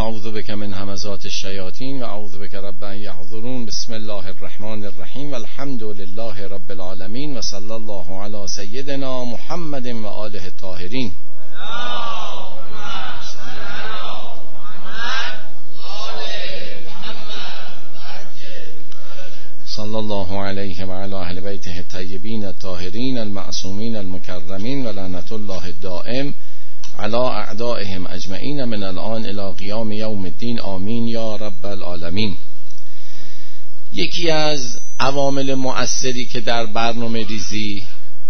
اعوذ بک من همزات الشیاطین و اعوذ بک رب ان یحضرون. بسم الله الرحمن الرحیم والحمد لله رب العالمین و صلی الله علی سیدنا محمد و آله الطاهرین. صلی الله علیه و علی اهل بیته الطیبین الطاهرین المعصومین المکرمین و لعنت الله الدائم علی اعدائهم اجمعین من الان الی قیام یوم الدین. آمین یا رب العالمین. یکی از عوامل مؤثری که در برنامه ریزی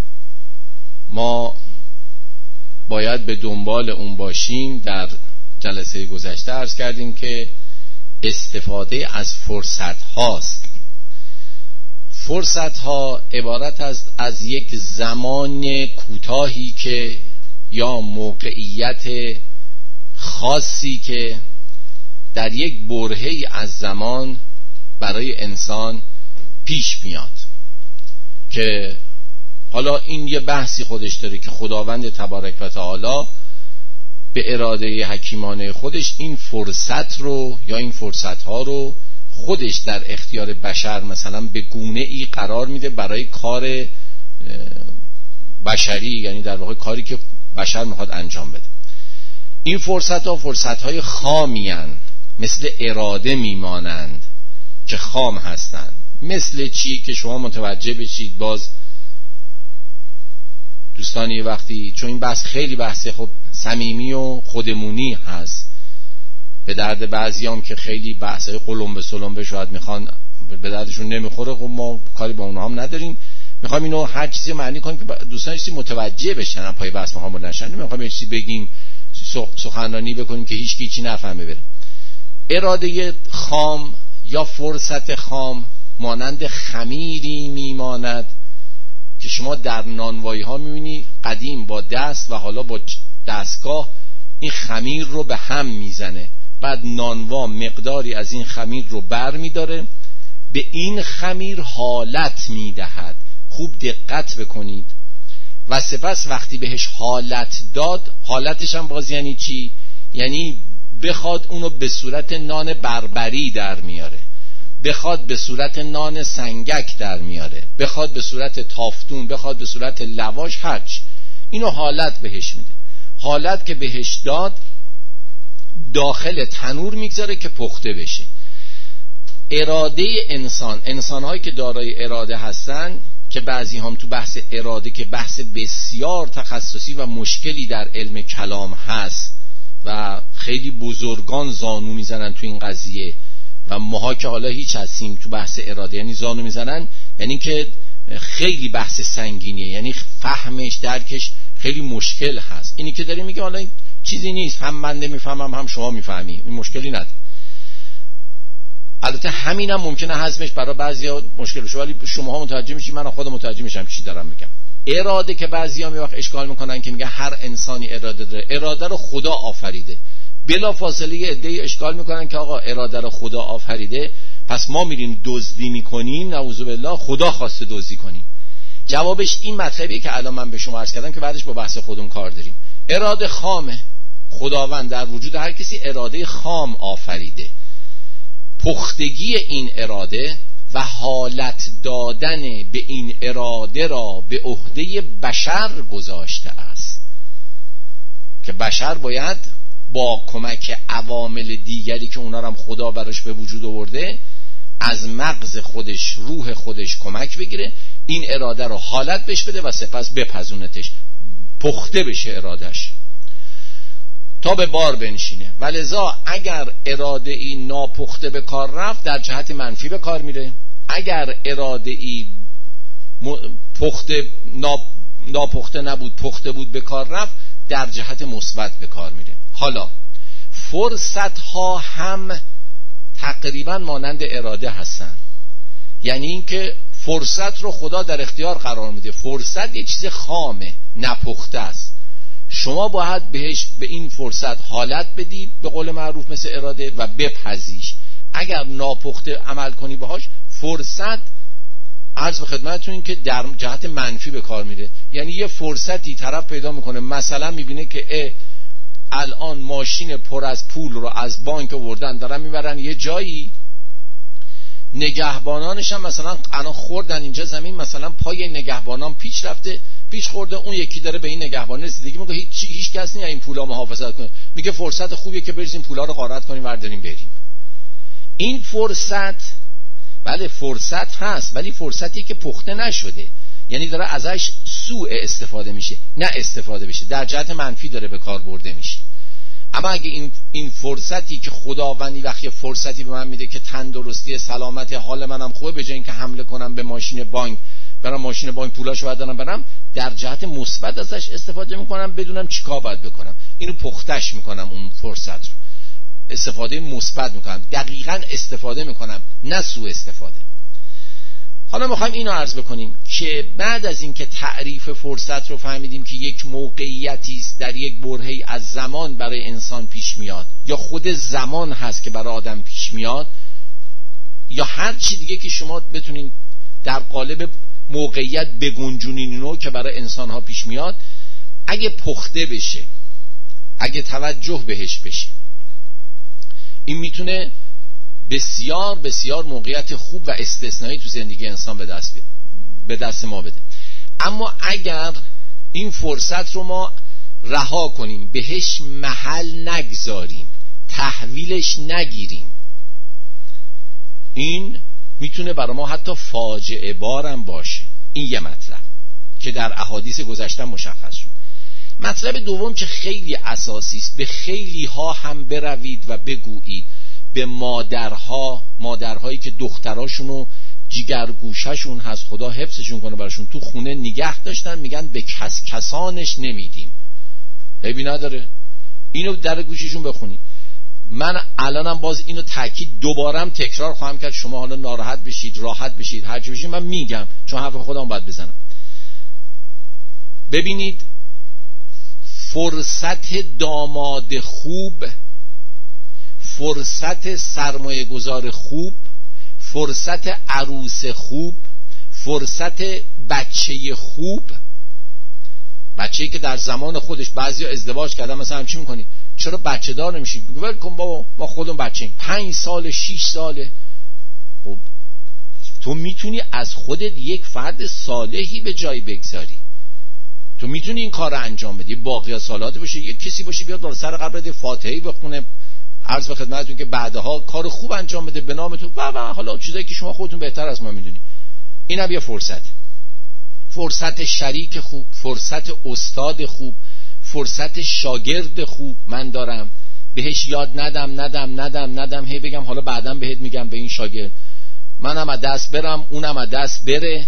ما باید به دنبال اون باشیم، در جلسه گذشته عرض کردیم که استفاده از فرصت هاست. فرصت ها عبارت است از یک زمان کوتاهی که یا موقعیت خاصی که در یک برهه‌ای از زمان برای انسان پیش میاد، که حالا این یه بحثی خودش داره که خداوند تبارک و تعالی به اراده حکیمانه خودش این فرصت رو یا این فرصت ها رو خودش در اختیار بشر مثلا به گونه ای قرار میده برای کار بشری، یعنی در واقع کاری که بشر میخواد انجام بده. این فرصت ها فرصت های خامی هستند، مثل اراده میمانند که خام هستند. مثل چی که شما متوجه بشید؟ باز دوستان یه وقتی، چون این بحث خیلی بحث خب صمیمی و خودمونی هست، به درد بعضیام که خیلی بحثای قلمبه سلمبه شاید میخوان به دردشون نمیخوره، خب ما کاری با اونها هم نداریم. میخوایم اینو هر چیزی معنی کنیم که دوستان چیزی متوجه بشن، پای بحث میخوام بلنشن. نمیخوایم یه چیزی بگیم سخنرانی بکنیم که هیچ کی چی نفهمه بره. اراده خام یا فرصت خام مانند خمیری میماند که شما در نانوایی ها میبینی قدیم با دست و حالا با دستگاه این خمیر رو به هم میزنه، بعد نانوا مقداری از این خمیر رو بر میداره، به این خمیر حالت میدهد. خوب دقت بکنید. و سپس وقتی بهش حالت داد، حالتش هم باز یعنی چی؟ یعنی بخواد اونو به صورت نان بربری در میاره، بخواد به صورت نان سنگک در میاره، بخواد به صورت تافتون، بخواد به صورت لواش، هرچی، اینو حالت بهش میده. حالت که بهش داد داخل تنور میگذاره که پخته بشه. اراده انسان‌هایی که دارای اراده هستن، که بعضی هم تو بحث اراده که بحث بسیار تخصصی و مشکلی در علم کلام هست و خیلی بزرگان زانو میزنن تو این قضیه و ماها که حالا هیچ هستیم تو بحث اراده، یعنی زانو میزنن، یعنی که خیلی بحث سنگینیه، یعنی فهمش درکش خیلی مشکل هست. اینی که داریم میگه حالا این چیزی نیست، هم من نمیفهمم هم شما میفهمی، این مشکلی نداره. البته همینم ممکنه هضمش برای بعضیا مشکل بشه، ولی شماها متوجه میشید، من خودم متوجه میشم چی دارم میگم. اراده که بعضیا می وقت اشکال میکنن که میگه هر انسانی اراده داره، اراده رو خدا آفریده. بلا فاصله عده‌ای اشکال میکنن که آقا اراده رو خدا آفریده، پس ما میریم دزدی میکنیم، نعوذ بالله، خدا خواسته دزدی کنیم. جوابش این مطلبیه که الان من به شما عرض کردم که بعدش با بحث خودمون کار داریم. اراده خامه. خداوند در وجود هر کسی اراده خام آفریده. پختگی این اراده و حالت دادن به این اراده را به عهده بشر گذاشته است که بشر باید با کمک عوامل دیگری که اونا هم خدا براش به وجود آورده از مغز خودش، روح خودش کمک بگیره، این اراده رو حالت بهش بده و سپس بپزونتش، پخته بشه ارادش تا به بار بنشینه. ولذا اگر اراده ای ناپخته به کار رفت، در جهت منفی به کار میره. اگر اراده ای ناپخته نبود، پخته بود، به کار رفت، در جهت مثبت به کار میره. حالا فرصت ها هم تقریبا مانند اراده هستن، یعنی اینکه فرصت رو خدا در اختیار قرار میده. فرصت یه چیز خامه، نپخته است. شما باید بهش، به این فرصت حالت بدید، به قول معروف مثل اراده، و بپذیش. اگر ناپخته عمل کنی باهاش، فرصت عرض به خدمتتون این که در جهت منفی به کار میره. یعنی یه فرصتی طرف پیدا میکنه، مثلا میبینه که الان ماشین پر از پول رو از بانک آوردن دارن میبرن یه جایی، نگهبانانش هم مثلا الان خوردن اینجا زمین، مثلا پای نگهبانان پیچ رفته، پیچ خورده، اون یکی داره به این نگهبان رسیدگی میگه هیچ کس نیست این پولا محافظت کنه، میگه فرصت خوبیه که بریزیم پولا رو غارت کنیم ورداریم بریم. این فرصت، بله فرصت هست، ولی فرصتی که پخته نشده، یعنی داره ازش سوء استفاده میشه، نه استفاده بشه، در جهت منفی داره به کار برده میشه. اما اگه این فرصتی که خداوندی وقتی فرصتی به من میده که تندرستی، سلامت، حال منم خوبه، به جای اینکه حمله کنم به ماشین بانک، برام ماشین بانک پولاشو بردارم برم، در جهت مثبت ازش استفاده میکنم، بدونم چیکار باید بکنم، اینو پختش میکنم، اون فرصت رو استفاده مثبت میکنم، دقیقاً استفاده میکنم، نه سوء استفاده. حالا میخوایم اینو عرض بکنیم که بعد از اینکه تعریف فرصت رو فهمیدیم که یک موقعیتی است در یک برهه‌ای از زمان برای انسان پیش میاد، یا خود زمان هست که برای آدم پیش میاد، یا هر چی دیگه که شما بتونین در قالب موقعیت بگنجونین اینو که برای انسان ها پیش میاد، اگه پخته بشه، اگه توجه بهش بشه، این میتونه بسیار بسیار موقعیت خوب و استثنایی تو زندگی انسان به دست ما بده. اما اگر این فرصت رو ما رها کنیم، بهش محل نگذاریم، تحویلش نگیریم، این میتونه برای ما حتی فاجعه بارم باشه. این یه مطلب که در احادیث گذشته مشخص شد. مطلب دوم که خیلی اساسی است، به خیلی ها هم بروید و بگویید، به مادرهایی که دختراشونو جیگرگوششون هست، خدا حفظشون کنه براشون، تو خونه نگه داشتن، میگن به کسانش نمیدیم. عیبی نداره، اینو در گوششون بخونید. من الانم باز اینو تاکید دوبارم تکرار خواهم کرد، شما حالا ناراحت بشید، راحت بشید، هر چی بشید، من میگم چون حرف خودم باید بزنم. ببینید، فرصت داماد خوب، فرصت سرمایه گذار خوب، فرصت عروس خوب، فرصت بچه خوب، بچه‌ای که در زمان خودش بعضیا ازدواج کردن، مثلا هم چی میکنی؟ چرا بچه دار نمیشیم؟ میگه ول کن بابا، ما خودمون بچه‌ایم، 5 سال 6 ساله. خب تو میتونی از خودت یک فرد صالحی به جای بگذاری، تو میتونی این کار رو انجام بدی، باقی سالات باشه، یک کسی باشه بیاد بالا سر قبرت فاتحه بخونه، عرض به خدمتتون که بعدها کار خوب انجام بده به نام تو، و حالا چیزایی که شما خودتون بهتر از ما میدونی. اینم یه فرصت شریک خوب، فرصت استاد خوب، فرصت شاگرد خوب من دارم، بهش یاد ندم، هی بگم حالا بعدم بهت میگم به این شاگرد، منم از دست برم، اونم از دست بره.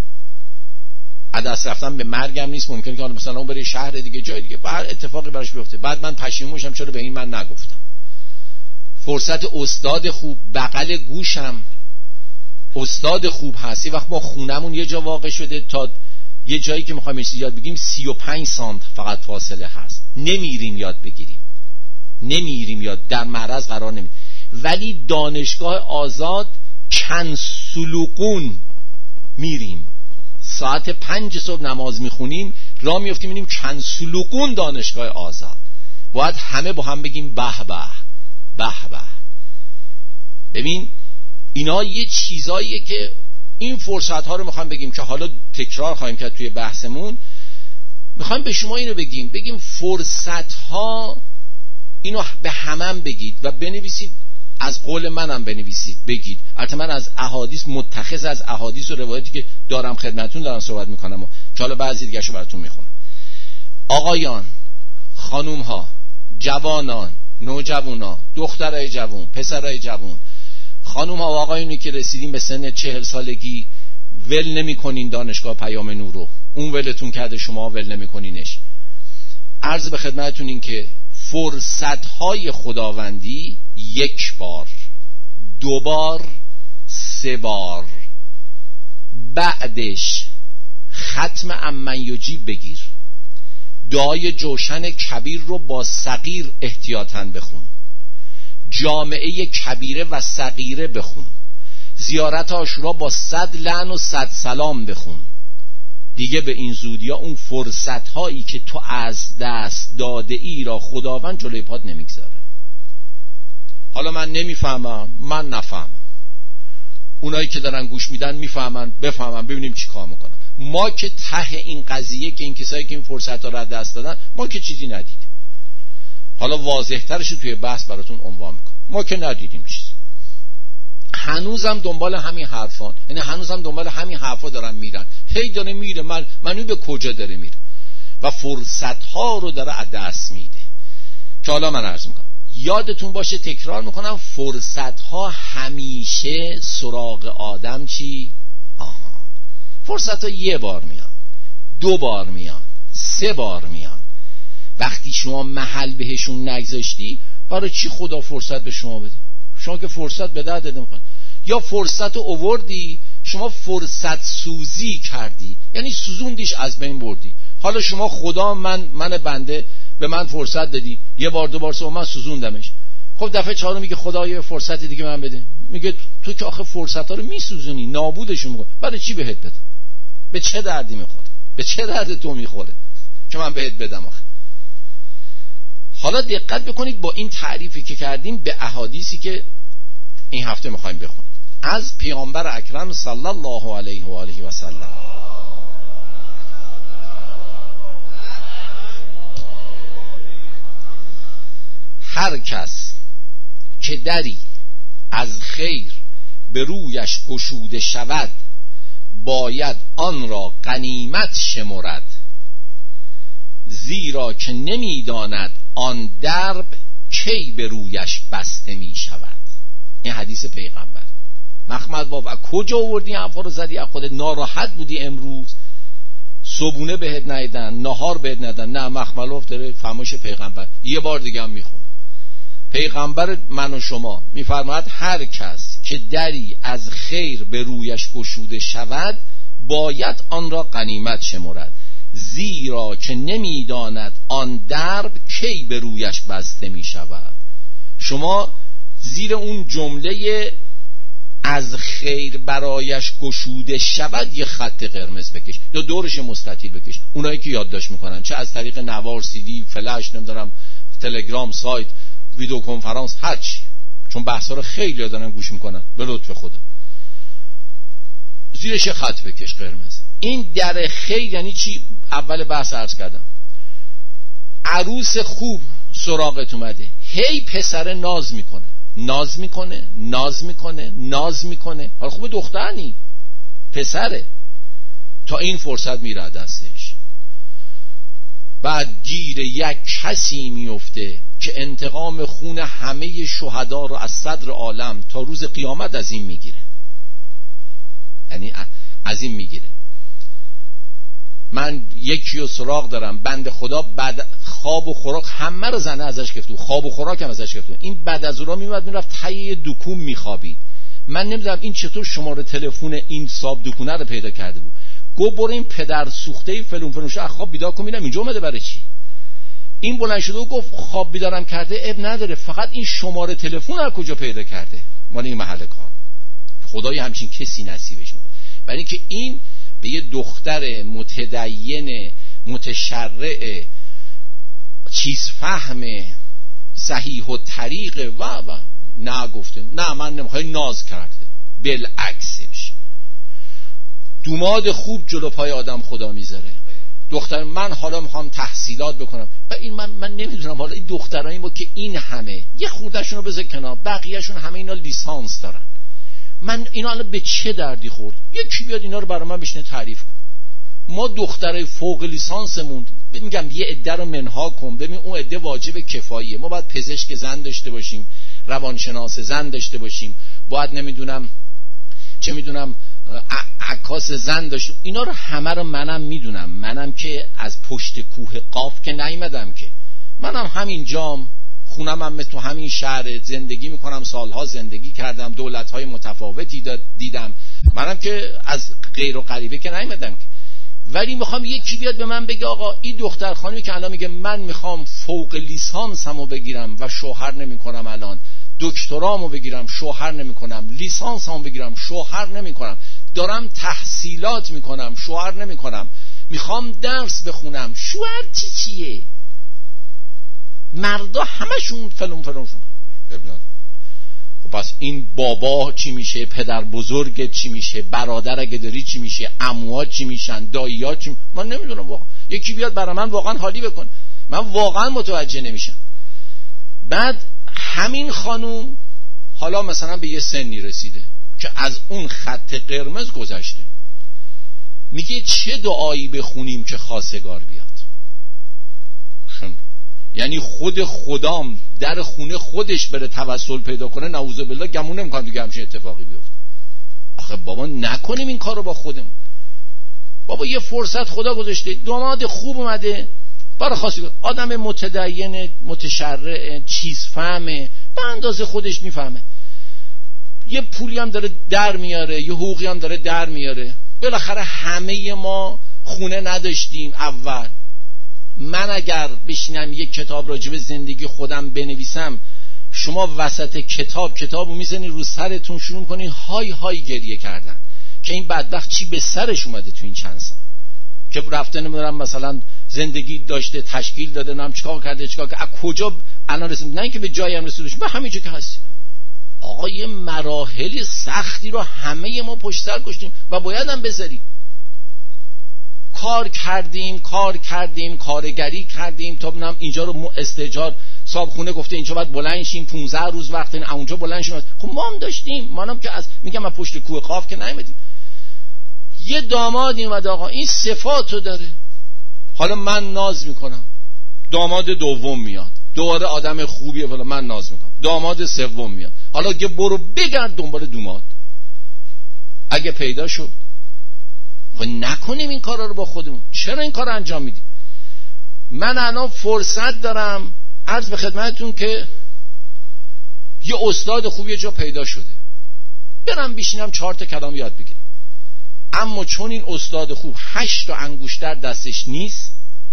از دست رفتن به مرگم نیست، ممکنه که حالا مثلا اون بره شهر دیگه، جای دیگه، هر اتفاقی براش بیفته، بعد من پشیمون میشم چرا به این من نگفتم. فرصت استاد خوب، بغل گوشم استاد خوب هست. یه وقت ما خونمون یه جا واقع شده، تا یه جایی که میخوایم یاد بگیریم 35 سانت فقط فاصله هست، نمیریم یاد بگیریم، نمیریم یاد، در معرض قرار نمیدیم. ولی دانشگاه آزاد کنسلوقون میریم، ساعت 5 صبح نماز میخونیم، راه میفتیم میریم کنسلوقون دانشگاه آزاد، باید همه با هم بگیم به به به به. ببین اینا یه چیزاییه که این فرصت ها رو میخوایم بگیم که حالا تکرار خواهیم کرد توی بحثمون. میخوایم به شما اینو بگیم فرصت ها، اینو به همم بگید و بنویسید، از قول منم بنویسید بگید. البته من از احادیث، متخذ از احادیث و روایتی که دارم خدمتتون دارم صحبت میکنم و که حالا بعضی دیگه شو براتون میخونم. آقایان، خانوم ها، جوانان، نوجوانا، دخترای جوان، پسرای جوان، خانوم ها و آقایونی که رسیدین به سن 40 سالگی، ول نمی کنین دانشگاه پیام نور رو، اون ولتون کرده، شما ول نمی کنینش. عرض به خدمتتون این که فرصت های خداوندی 1 بار، 2 بار، 3 بار، بعدش ختم امن یجیب بگیر، دعای جوشن کبیر رو با صغیر احتیاطاً بخون، جامعه کبیره و صغیره بخون، زیارت عاشورا با 100 لعن و 100 سلام بخون. دیگه به این زودی ها اون فرصت هایی که تو از دست داده ای را خداوند جلوی پات نمیگذاره. حالا من نمیفهمم، من نفهمم، اونایی که دارن گوش میدن میفهمن، بفهمن، ببینیم چی کار میکنن. ما که ته این قضیه که این کسایی که این فرصت ها را دست دادن، ما که چیزی ندیدیم. حالا واضح‌ترش توی بحث براتون عنوان میکنم. ما که ندیدیم چیزی، هنوزم دنبال همین حرفان، یعنی هنوزم دنبال همین حرفا دارن میرن، هی داره میره، منو به کجا داره میره و فرصت ها رو داره از دست میده. که حالا من عرض میکنم، یادتون باشه، تکرار میکنم، فرصت ها همیشه سراغ آدم چی؟ فرصت ها یه بار میان، 2 بار میان، 3 بار میان. وقتی شما محل بهشون نگذاشتی، برای چی خدا فرصت به شما بده؟ شما که فرصت به درد نمیخوره. یا فرصت رو آوردی، شما فرصت سوزی کردی، یعنی سوزوندیش، از بین بردی. حالا شما خدا من بنده به من فرصت دادی، 1 بار 2 بار 3 بار من سوزوندمش. خب دفعه 4 میگه خدا یه فرصت دیگه من بده. میگه تو که آخه فرصت ها رو میسوزونی، نابودشون میکنی، برای چی بهت بدم؟ به چه دردی میخوره؟ به چه درد تو میخوره که من بهت بدم آخه؟ حالا دقت بکنید با این تعریفی که کردیم به احادیثی که این هفته میخوایم بخونیم از پیامبر اکرم صلی الله علیه و آله و سلم. هر کس که دری از خیر به رویش گشوده شود، باید آن را غنیمت شمرد، زیرا که نمیداند آن درب کی به رویش بسته می شود. این حدیث پیغمبر. مخمد بابا کجا آوردی این حرفا رو زدی؟ خودت ناراحت بودی امروز؟ صبونه بهت ندادن، نهار بهت ندادن؟ نه، مخملوف داره فرمایش پیغمبر. یه بار دیگه هم میخونم. پیغمبر من و شما میفرماید هر کس که دری از خیر به رویش گشوده شود، باید آن را غنیمت شمرد، زیرا که نمیداند آن درب کی به رویش بسته می شود. شما زیر اون جمله از خیر برایش گشوده شود یه خط قرمز بکش یا دورش مستطیل بکش. اونایی که یادداشت میکنن، چه از طریق نوار، CD، فلش، نمیدونم تلگرام، سایت، ویدیو کنفرانس، هرچی، چون بحثا رو خیلی دارن گوش میکنن، به لطف خدا زیرش خط بکش قرمز. این در خیر یعنی چی؟ اول بحث عرض کردم، عروس خوب سراغت اومده، هی پسر ناز میکنه، ناز میکنه، ناز میکنه، ناز میکنه. حالا خوب دختر نی، پسره، تا این فرصت میره دستش. بعد گیر یک کسی میفته که انتقام خون همه شهدا رو از صدر عالم تا روز قیامت از این میگیره، یعنی از این میگیره. من یکی رو سراغ دارم، بنده خدا بعد خواب و خوراک همه رو زنه ازش گرفته، خواب و خوراک هم ازش گرفته. این بعد از اون میومد میرفت تایی دکون میخوابید. من نمیدونم این چطور شماره تلفن این صاحب دکونه رو پیدا کرده بود. گفت برو این پدر سوخته فلون فلونشو از خواب بیدار کن ببینم اینجا اومده برای چی. این بلند شده و گفت خواب بیدارم کرده، اب نداره، فقط این شماره تلفن از کجا پیدا کرده؟ مال این محل کار. خدای همچین کسی نصیبش میده. برای اینکه این به یه دختر متدین متشرع چیز فهم صحیح و طریق و نه گفته نه من نمیخوام، ناز کرده. بالعکسش دوماد خوب جلو پای آدم خدا میذاره. دختر من حالا میخوام تحصیلات بکنم و این من نمیدونم، حالا این دخترایی ما که این همه یه خوردهشون رو بذار کنار، بقیهشون همه اینا لیسانس دارن، من اینا الان به چه دردی خورد؟ یکی بیاد اینا رو برای من بشینه تعریف کن. ما دخترای فوق لیسانسمون میگم یه عده رو منها کن، ببین اون عده واجب کفاییه. ما باید پزشک زن داشته باشیم، روانشناس زن داشته باشیم، باید نمیدونم چه میدونم عکاس زن داشته. اینا رو همه رو منم میدونم، منم که از پشت کوه قاف که نیومدم که، منم همین جام، خونم هم تو همین شهر، زندگی میکنم، سالها زندگی کردم، دولت‌های متفاوتی دیدم، منم که از غیر و غریبه که نیومدم که. ولی میخوام یکی بیاد به من بگه آقا این دختر خانمی که الان میگه من میخوام فوق لیسانسمو بگیرم و شوهر نمیکنم، الان دکترامو بگیرم شوهر نمیکنم، لیسانسمو بگیرم شوهر نمیکنم، دارم تحصیلات میکنم شوهر نمیکنم، میخوام درس بخونم. شوهر چیه؟ مردا همشون فلان ببینن. خب پس این بابا چی میشه؟ پدر بزرگ چی میشه؟ برادر اگه داری چی میشه؟ عموها چی میشن؟ دایی‌ها چی؟ من نمیدونم واقعا. یکی بیاد برای من واقعا حالی بکن، من واقعا متوجه نمیشم. بعد همین خانوم حالا مثلا به یه سنی رسیده که از اون خط قرمز گذشته، میگه چه دعایی بخونیم که خواستگار بیاد؟ یعنی خود خدام در خونه خودش بره توسل پیدا کنه، نعوذ بالله، گمون نمی‌کنم دیگه همچین اتفاقی بیفته. آخه بابا نکنیم این کارو با خودمون. بابا یه فرصت خدا گذاشته، داماد خوب اومده برای خواستگار، آدم متدین، متشرع، چیز فهمه، به اندازه خودش میفهمه، یه پولی هم داره در میاره، یه حقوقی هم داره در میاره. بالاخره همه ما خونه نداشتیم اول. من اگر بشینم یک کتاب راجع به زندگی خودم بنویسم، شما وسط کتابو میزنی رو سرتون، شروع کنین های های گریه کردن که این بدبخت چی به سرش اومده تو این چند سال که رفته نمیدونم مثلا زندگی داشته، تشکیل داده، نم چیکار کرده، چیکار که از کجا الان رسید، نه اینکه به جایی هم رسیدش، به همینجا که هستی. آقا یه مراحل سختی رو همه ما پشت سر گذاشتیم و باید هم بذاریم. کار کردیم، کارگری کردیم تا بنام اینجا رو استاجار صاحبخونه گفته اینجا باید بلند شیم، 15 روز وقت اونجا بلند شیم. خب ما هم داشتیم، منم که از میگم از پشت کوه قاف که نیومدیم. یه دامادی اومد آقا این صفاتو داره، حالا من ناز میکنم. داماد دوم میاد، دوباره آدم خوبیه، حالا من ناز میکنم. داماد سوم میاد، حالا که برو بگرد دنبال دوماد. اگه پیدا شد، خب نکنیم این کارا رو با خودمون. چرا این کار انجام میدیم؟ من الان فرصت دارم عرض به خدمتتون که یه استاد خوب یه جا پیدا شده، برم بشینم 4 تا کلام یاد بگیرم. اما چون این استاد خوب 8 تا انگشتر دستش نیست،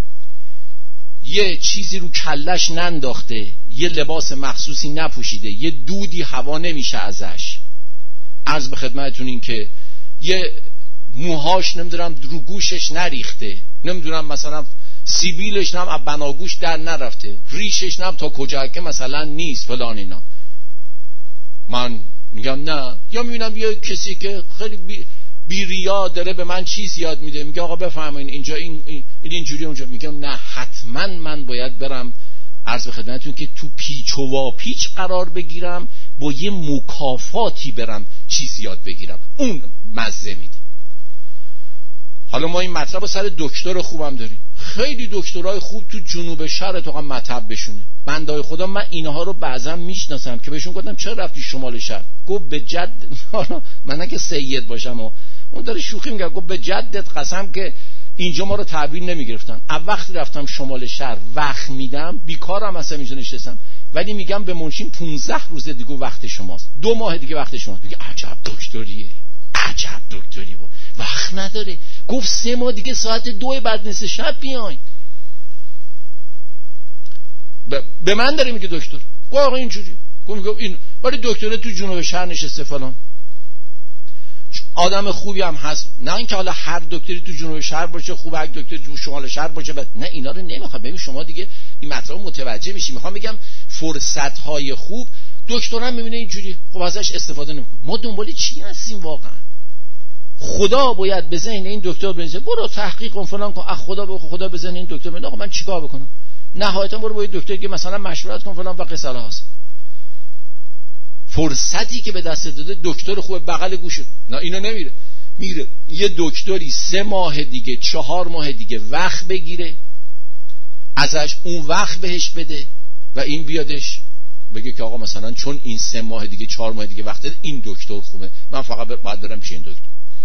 یه چیزی رو کلش ننداخته، یه لباس مخصوصی نپوشیده، یه دودی هوا نمیشه ازش، عرض به خدمتتون این که یه موهاش نمیدونم رو گوشش نریخته، نمیدونم مثلا سیبیلش نم از بناگوش در نرفته، ریشش نم تا کجا که مثلا نیست فلان اینا. من میگم نه. یا میبینم یه کسی که خیلی بی ریا داره به من چیز یاد میده، میگه آقا بفرمایید اینجا این اینجوری اونجا. میگم نه، حتما من باید برم عرض به خدمتتون که تو پیچ و واپیچ قرار بگیرم، با یه مکافاتی برم چیز یاد بگیرم، اون مزه میده. حالا ما این مطلب رو سر دکتر خوبم داریم، خیلی دکترای خوب تو جنوب شهر تو هم مطب بشونه. بندای خدا من اینها رو بعضا میشناسم که بهشون گفتم چرا رفتی شمال شهر؟ گفت به جد من نه که سید باشم و اون داره شوخی میگه، گفت به جدت قسم که اینجا ما رو تحویل نمیگرفتن. وقتی رفتم شمال شهر وقت میدم، بیکارم اصلا اینجا نشستم، ولی میگم به منشین 15 روز دیگه وقت شماست، 2 ماه دیگه وقت شماست. میگه عجب دکتریه، عجب دکتری بود، وقت نداره. گفت 3 ماه دیگه ساعت 2 بعد نصف شب بیاین. به من داره میگه دکتر. گفت آقا اینجوری. گفت این ولی دکتره تو جنوب شهر نشسته فلان. آدم خوبی هم هست، نه اینکه حالا هر دکتری تو جنوب شهر باشه خوبه، هر دکتری تو شمال شهر باشه نه، اینا رو نمیخوام. ببین شما دیگه این مطلب متوجه میشی. میخوام بگم فرصت های خوب دکترم میبینه اینجوری، خب ازش استفاده نمیکنه. ما دنبال چی هستیم واقعا؟ خدا باید به ذهن این دکتر بنویسه برو تحقیق کن فلان کن، خدا به ذهن این دکتر بنویسه آقا من چیکار بکنم؟ نهایتا برو با این دکتر که مثلا مشورت کن فلان و قصه هاست. فرصتی که به دست داده دکتر خوب بغل گوشه، نه اینو نمیره، میره یه دکتری 3 ماه دیگه 4 ماه دیگه وقت بگیره ازش، اون وقت بهش بده و این بیادش بگه که آقا مثلا چون این 3 ماه دیگه 4 ماه دیگه وقت داده این دکتر خوبه، من فقط باید برم پیش این دکتر.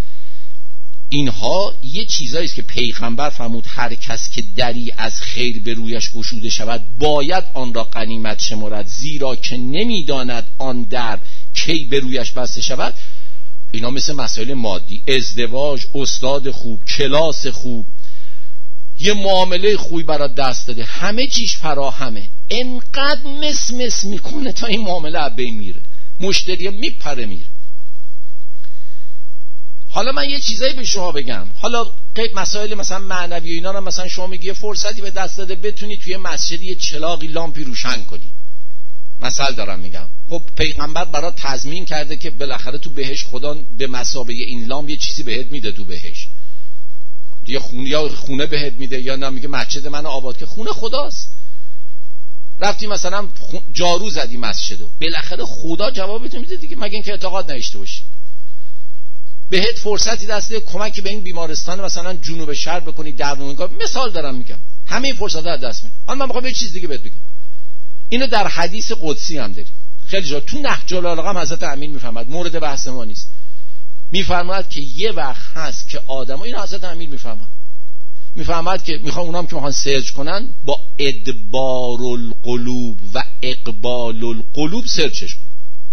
اینها یه چیزایی است که پیغمبر فرمود هر کس که دری از خیر به رویش گشوده شود باید آن را غنیمت شمارد، زیرا که نمیداند آن در کی به رویش بسته شود. اینا مثل مسائل مادی، ازدواج، استاد خوب، کلاس خوب، یه معامله خوبی برات دست داده، همه چیش فراهمه، انقدر مس میکنه تا این معامله از بین میره، مشتری میپره میره. حالا من یه چیزایی به شما بگم، حالا مسائل مثلا معنوی اینا رو مثلا شما میگی فرصتی به دست داده بتونی توی مسجد یه چراغی لامپی روشن کنی، مثلا دارم میگم، خب پیغمبر برات تضمین کرده که بالاخره تو بهشت خدا به مثابه این لامپ یه چیزی بهت میده تو بهشت، یه خونه یا خونه بهت میده، یا نه میگه مسجد منو آباد که خونه خداست. رفتی مثلا جارو زدی مسجدو، بالاخره خدا جوابت میده دیگه، مگه اینکه اعتقاد نداشته باشی. بهت فرصتی دست بده کمکی به این بیمارستان مثلا جنوب شرق بکنی، درمانگاه، مثال دارم میگم، همه این فرصت‌ها از دست میره. حالا من میخوام یه چیز دیگه بهت بگم، اینو در حدیث قدسی هم داریم، خیلی جا تو نهج البلاغه هم حضرت امین میفرماد، مورد بحث ما نیست، میفرماد که یه وقت هست که آدم‌ها، اینو حضرت امین میفرماد که میخوام اونام که میخوان سرچ کنن با ادبار القلوب و اقبال القلوب سرچش کن.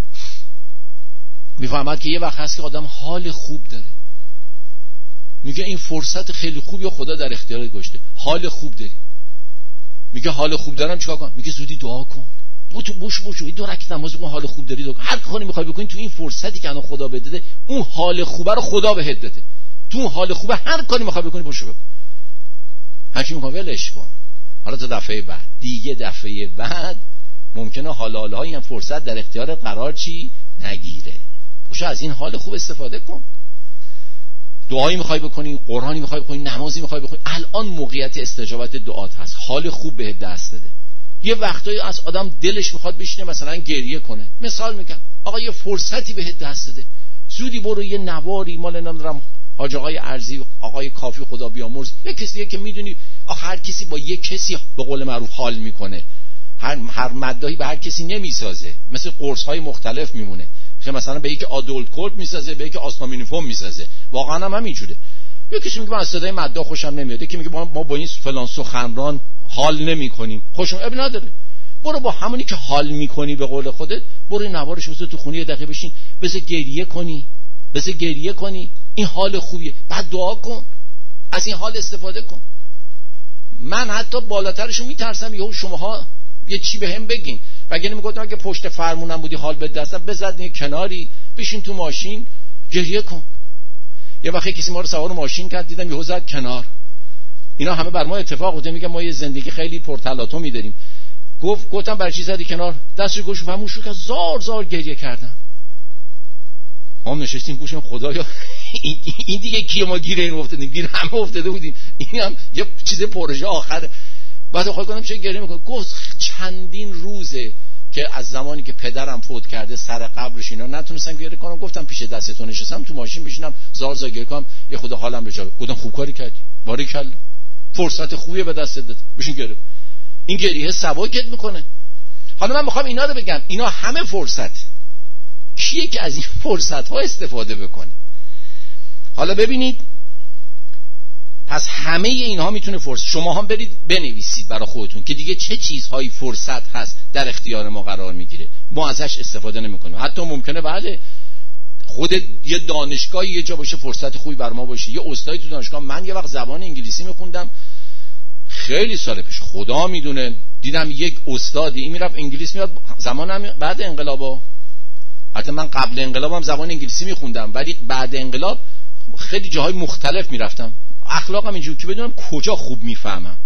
میفهمد که یه وقت هست که آدم حال خوب داره، میگه این فرصت خیلی خوبی خدا در اختیارت گذاشته، حال خوب داری، میگه حال خوب دارم چیکار کنم؟ میگه زودی دعا کن، تو بوش دو رکعت نماز بخون، حال خوب داری دعا کن، هر کاری میخوای بکنی تو این فرصتی که الان خدا بهت داده، اون حال خوبه رو خدا بهت داده، تو اون حال خوبه هر کاری میخوای بکنی پشو بکن، هر چی میخوای ولش کن. حالا تا دفعه بعد دیگه، دفعه بعد ممکنه حال‌های این فرصت در اختیار قرار چی نگیره، پشو از این حال خوب استفاده کن. دعایی میخوای بکنی، قرآنی میخوای بکنی، نمازی میخوای بکنی، الان موقعیت استجابت دعات هست، حال خوب بهت دست داده. یه وقتایی از آدم دلش میخواد بشینه مثلا گریه کنه، مثال میگم، آقا یه فرصتی بهت دست داده، زودی برو یه نواری مال نمیدونم حاج آقای ارزی، آقای کافی خدا بیامرز، یه کسی که میدونی آخه هر کسی با یه کسی به قول معروف حال میکنه، هر مداحی به هر کسی نمیسازه، مثل قرص های مختلف میمونه، مثلا به یکی آدولت کورت میسازه، به یکی آستامینیفوم میسازه، واقعا هم همینجوره. یکی میگه من از صدای مداح خوشم نمیاد، یکی میگه ما با این فلان سخنران حال نمیکنیم، خوشم اب نداره. برو با همونی که حال میکنی به قول خودت، برو این نوارش بذار تو خونه، یه دقیقه بشین بذار گریه کنی، این حال خوبیه، بعد دعا کن، از این حال استفاده کن. من حتی بالاترشو میترسم یهو شماها یه چی بهم بگین، وگرنه میگفتم اگه پشت فرمونم بودی حال به دستم، بزد یه کناری، بشین تو ماشین گریه کن. یه وقتی کسی ما رو سوار ماشین کرد، دیدم یهو زد کنار، اینا همه بر ما اتفاق افتاده، میگم ما یه زندگی خیلی پرتلاطمی داریم. گفتم برای چی زدی کنار؟ دستش گوش فرمون شو که زار گریه کردن. ما نشستیم گوشم خدایا این دیگه کیه، ما گیر این افتادیم، گیر همه افتاده بودیم، این هم یه چیز پروژه آخره. بعد خواهی کنم چه گریه میکنه؟ گفت چندین روزه که از زمانی که پدرم فوت کرده سر قبرش اینا نتونستم گریه کنم. گفتم پیش دستتون نشستم تو ماشین بشینم زار گریه کنم، یه خدا حالم بجا. گفتم خوب کاری کردی، باریکلا، فرصت خوبیه به دست داد، بشین گریه. این گریه سبکت میکنه. حالا من میخوام اینا رو بگم، اینا همه فرصت، کیه که از این فرصت ها استفاده بکنه؟ حالا ببینید، پس همه اینها میتونه فرصت. شما هم برید بنویسید برای خودتون که دیگه چه چیزهایی فرصت هست در اختیار ما قرار میگیره، ما ازش استفاده نمیکنیم. حتی ممکنه بله خود یه دانشگاهی یه جا باشه فرصت خوبی بر ما باشه. یه استادی تو دانشگاه، من یه وقت زبان انگلیسی میخوندم خیلی سال پیش، خدا میدونه، دیدم یک استادی این میرفت انگلیس میاد زمان بعد انقلابا. البته من قبل انقلابم زبان انگلیسی میخوندم، ولی بعد انقلاب خیلی جاهای مختلف میرفتم، اخلاقم اینجوری که بدونم کجا خوب میفهمم.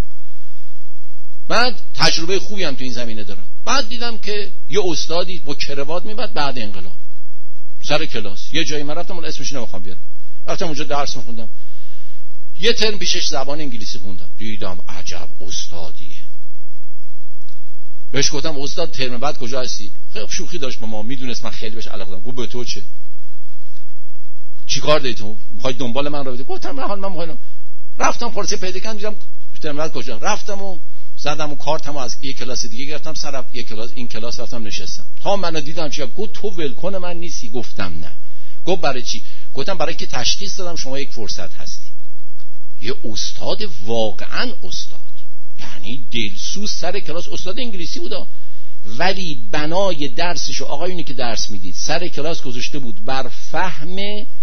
بعد تجربه خوبی هم تو این زمینه دارم. بعد دیدم که یه استادی با کروات میبرد بعد انقلاب سر کلاس، یه جایی من رفتم اون اسمش نمیخوام بیارم، رفتم اونجا درس میخوندم، یه ترم پیشش زبان انگلیسی خوندم، دیدم عجب استادیه. بهش گفتم استاد ترم بعد کجا هستی؟ خیلی شوخی داشت با ما، میدونست من خیلی بهش علاقه دارم. گفت به تو چه؟ چیکار داری تو؟ میخوای دنبال من رو بدی؟ گفتم من میخوام. رفتم خلاصه پیدا کردم، دیدم ترم بعد کجا. رفتم و زدم و کارتمو از یک کلاس دیگه گرفتم، سر یک کلاس این کلاس رفتم نشستم. تا منو دیدم چیکار؟ گفت تو ولکن من نیستی. گفتم نه. گفت برای چی؟ گفتم برای که تشخیص دادم شما یک فرصت هستی. یه استاد واقعا استاد، یعنی دلسوز سر کلاس، استاد انگلیسی بودا، ولی بنای درسشو آقایونی که درس میدید سر کلاس گذاشته بود بر فهم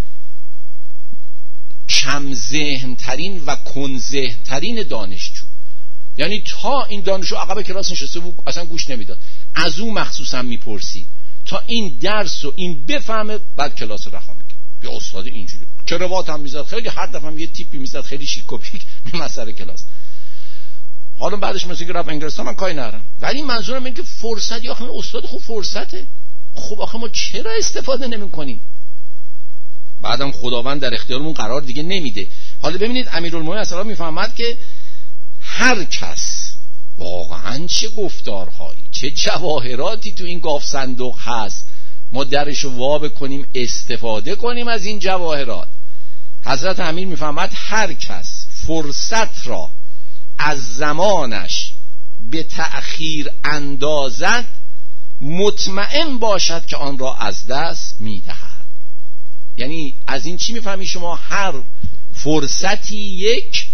کم ذهن ترین و کن ذهن ترین دانشجو. یعنی تا این دانشجو عقب کلاس نشسته بود اصلا گوش نمیداد، از اون مخصوصا میپرسید تا این درس و این بفهمه، بعد کلاس رو رها میکرد. یه استاد اینجوری کراوات هم میزد، خیلی هر دفعه هم یه تیپی میزد خیلی شیک و پیک میومد سر کلاس. حالا بعدش مثلا که رفت انگلستان من کاری ندارم، ولی منظورم اینه که فرصت، یا آخه استاد خوب فرصته، خب آخه ما چرا استفاده نمی‌کنیم؟ بعدم خداوند در اختیارمون قرار دیگه نمیده. حالا ببینید امیرالمومنین السلام میفهمد که هر کس، واقعا چه گفتارهایی، چه جواهراتی تو این گاف صندوق هست، ما درشو وا بکنیم استفاده کنیم از این جواهرات. حضرت امیر میفهمد هر کس فرصت را از زمانش به تأخیر اندازد مطمئن باشد که آن را از دست میدهد. یعنی از این چی میفهمی شما؟ هر فرصتی یک،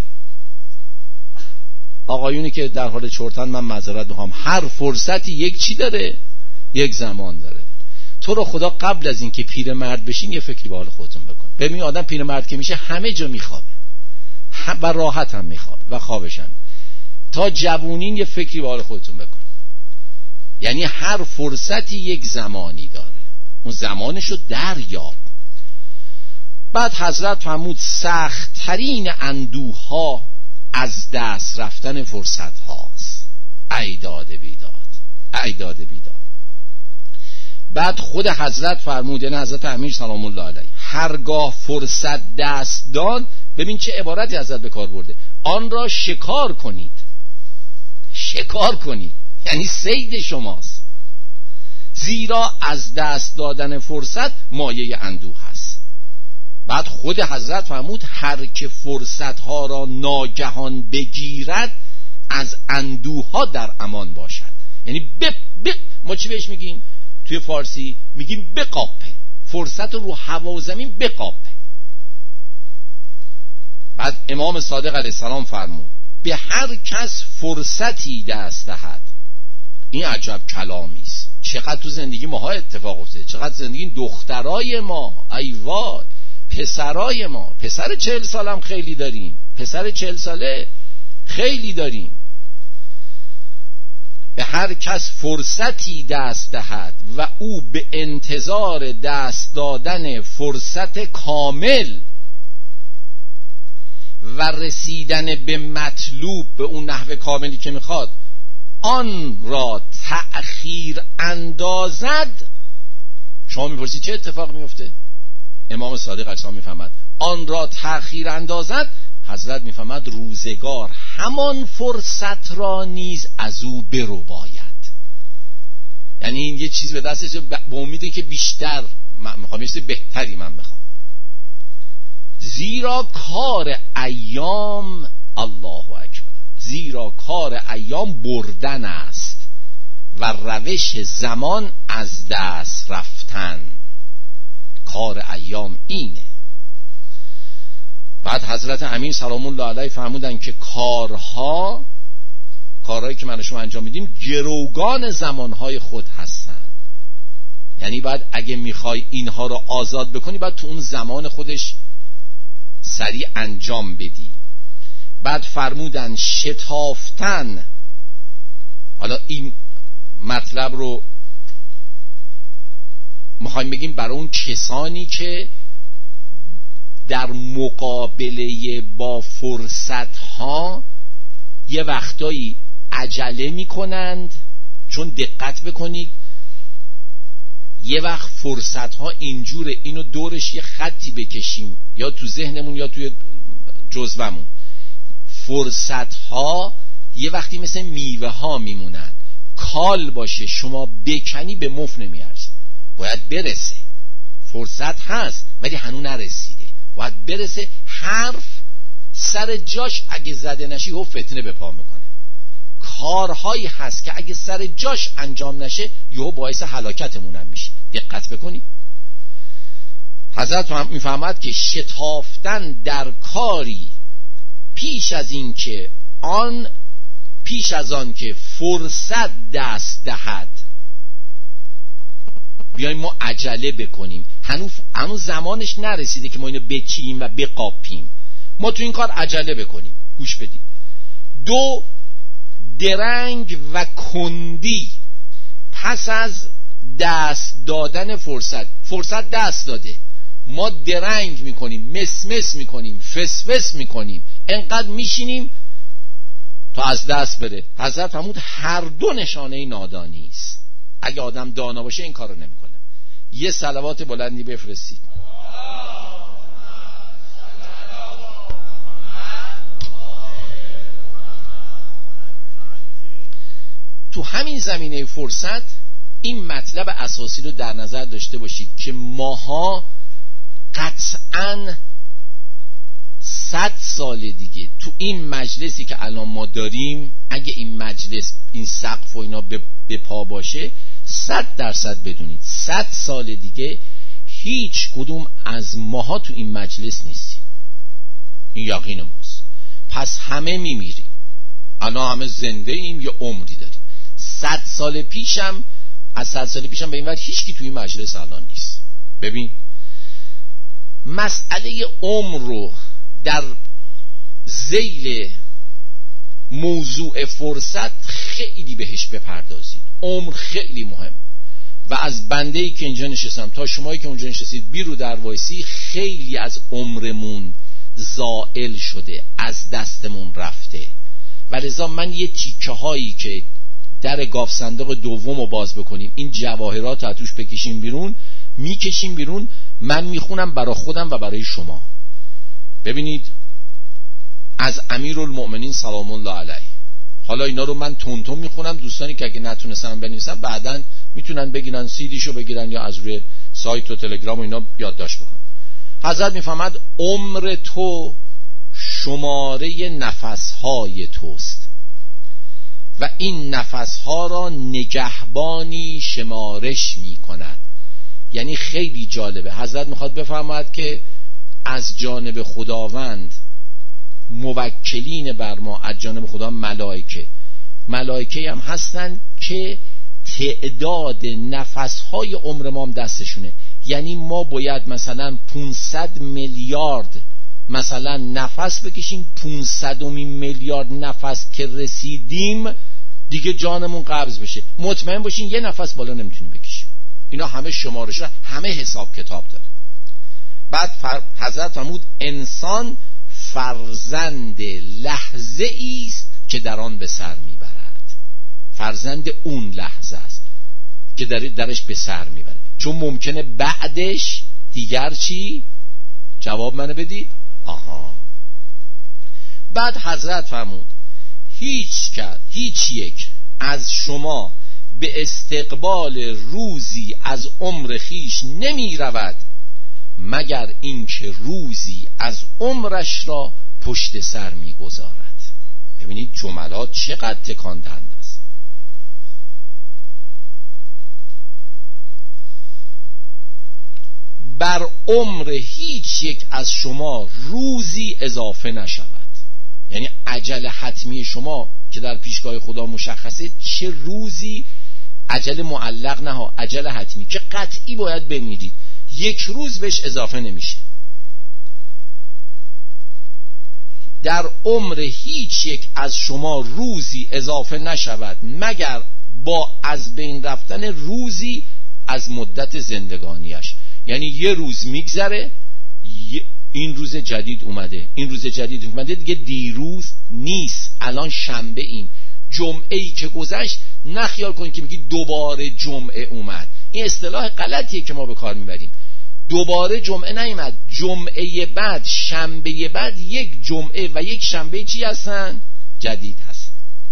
آقایونی که در حال چرتن من معذرت میخوام، هر فرصتی یک چی داره؟ یک زمان داره. تو رو خدا قبل از این که پیرمرد بشین یه فکری به حال خودتون بکن. ببین آدم پیرمرد که میشه همه جا میخوابه و راحت هم میخوابه و خوابش هم. تا جوونین یه فکری به حال خودتون بکن. یعنی هر فرصتی یک زمانی داره، اون زمانشو دریاب. بعد حضرت فرمود سخت ترین اندوه ها از دست رفتن فرصت هاست. ای داده بیداد، ای داده بیداد. بعد خود حضرت فرمود، یعنی حضرت امیر سلام الله علیه، هرگاه فرصت دست داد، ببین چه عبارتی حضرت به کار برده، آن را شکار کنید. شکار کنید یعنی صید شماست، زیرا از دست دادن فرصت مایه اندوه هست. بعد خود حضرت فرمود هر که فرصت ها را ناگهان بگیرد از اندوه ها در امان باشد. یعنی ما چی بهش میگیم توی فارسی؟ میگیم بقاپه، فرصت رو هوا و زمین بقاپه. بعد امام صادق علیه السلام فرمود به هر کس فرصتی دست دهد. این عجب کلامی است. چقدر تو زندگی ماها اتفاق افتاده، چقدر زندگی دخترای ما، ای وای، پسرای ما، پسر 40 سالم خیلی داریم، پسر 40 ساله خیلی داریم. به هر کس فرصتی دست دهد و او به انتظار دست دادن فرصت کامل و رسیدن به مطلوب، به اون نحو کاملی که میخواد، آن را تأخیر اندازد. شما میپرسید چه اتفاق میفته؟ امام صادق علیه السلام میفهمد آن را تأخیر اندازد. حضرت میفهمد روزگار همان فرصت را نیز از او برو باید. یعنی این یه چیز به دستش با امیده که بیشتر من میخوام، یه چیز بهتری من میخوام. زیرا کار ایام، الله اکبر، زیرا کار ایام بردن است و روش زمان از دست رفتن. کار ایام اینه. بعد حضرت امین سلام الله علیه فرمودن که کارهایی که من و شما انجام میدیم گروگان زمانهای خود هستن. یعنی بعد اگه میخوای اینها رو آزاد بکنی، بعد تو اون زمان خودش سریع انجام بدی. بعد فرمودن شتافتن. حالا این مطلب رو میخوایم بگیم برای اون کسانی که در مقابله با فرصت ها یه وقتایی عجله میکنند. چون دقت بکنید یه وقت فرصت ها اینجوره، اینو دورش یه خطی بکشیم یا تو ذهنمون یا توی جزومون. فرصت ها یه وقتی مثل میوه ها میمونن، کال باشه شما بکنی به مفت نمیارزه، باید برسه. فرصت هست ولی هنوز نرسیده، باید برسه. حرف سر جاش اگه زده نشی و فتنه به پا میکنه. کارهایی هست که اگه سر جاش انجام نشه یهو باعث هلاکتمون هم میشه. دقت بکنی. حضرت میفهمد که شتافتن در کاری پیش از آن که فرصت دست دهد. بیایم ما عجله بکنیم، هنوز زمانش نرسیده که ما اینو بچیم و بقاپیم. ما تو این کار عجله بکنیم. گوش بدید. 2 درنگ و کندی پس از دست دادن فرصت دست داده، ما درنگ میکنیم، مسمس میکنیم، فسفس میکنیم، انقدر میشینیم تا از دست بره. حضرت فرمود هر دو نشانه نادانی است. اگه آدم دانا باشه این کارو نمیکنه. یه صلوات بلندی بفرستید. تو همین زمینه فرصت این مطلب اساسی رو در نظر داشته باشید که ماها قطعاً 100 سال دیگه تو این مجلسی که الان ما داریم، اگه این مجلس این سقف و اینا به پا باشه، 100% بدونید 100 سال دیگه هیچ کدوم از ماها تو این مجلس نیستیم. این یقین ماست. پس همه میمیریم. الان همه زنده ایم، یه عمری داریم. 100 سال پیشم، از 100 سال پیشم به این وقت هیچ کی تو این مجلس الان نیست. ببین مسئله عمر رو در ذیل موضوع فرصت خیلی بهش بپردازید. عمر خیلی مهم و از بنده‌ای که اینجا نشستم تا شمایی که اونجا نشستید بیرو در وایسی، خیلی از عمرمون زائل شده، از دستمون رفته و لذا من یه تیکه هایی که در گاف صندوق دوم رو باز بکنیم، این جواهرات رو توش بکشیم بیرون، میکشیم بیرون، من میخونم برای خودم و برای شما. ببینید از امیرالمؤمنین سلام الله علیه. حالا اینا رو من تون میخونم، دوستانی که اگه نتونستن بنویسن بعداً میتونن بگیرن سیدیشو بگیرن یا از روی سایت و تلگرام و اینا یادداشت بکنن. حضرت میفهمد عمر تو شماره نفسهای توست و این نفسها را نگهبانی شمارش میکند. یعنی خیلی جالبه. حضرت میخواد بفهمد که از جانب خداوند موکلین بر ما، از جانب خدا ملائکه هم هستن که تعداد نفسهای عمر ما هم دستشونه. یعنی ما باید مثلا 500 میلیارد مثلا نفس بکشیم، 500 میلیارد نفس که رسیدیم دیگه جانمون قبض بشه. مطمئن باشین یه نفس بالا نمیتونی بکشیم. اینا همه شمارش، همه حساب کتاب داره. بعد حضرت فرمود انسان فرزند لحظه ایست که در آن به سر میبرد. فرزند اون لحظه است که درش به سر میبره، چون ممکنه بعدش دیگر چی؟ جواب منو بدید؟ آها. بعد حضرت فرمود هیچ یک از شما به استقبال روزی از عمر خیش نمی رود مگر اینکه روزی از عمرش را پشت سر می گذارد. ببینید جملات چقدر تکان دهنده است. بر عمر هیچ یک از شما روزی اضافه نشود. یعنی عجل حتمی شما که در پیشگاه خدا مشخصه، چه روزی، عجل معلق نه ها، عجل حتمی که قطعی باید بمیرید، یک روز بهش اضافه نمیشه. در عمر هیچ یک از شما روزی اضافه نشود مگر با از بین رفتن روزی از مدت زندگانیش. یعنی یه روز میگذره، این روز جدید اومده، این روز جدید اومده، دیگه دیروز نیست، الان شنبه ایم. جمعه ای که گذشت نخیال کنید که میگی دوباره جمعه اومد. این اصطلاح غلطیه که ما به کار میبریم. دوباره جمعه نیومد، جمعه بعد، شنبه بعد، یک جمعه و یک شنبه چی هستن؟ جدید هست.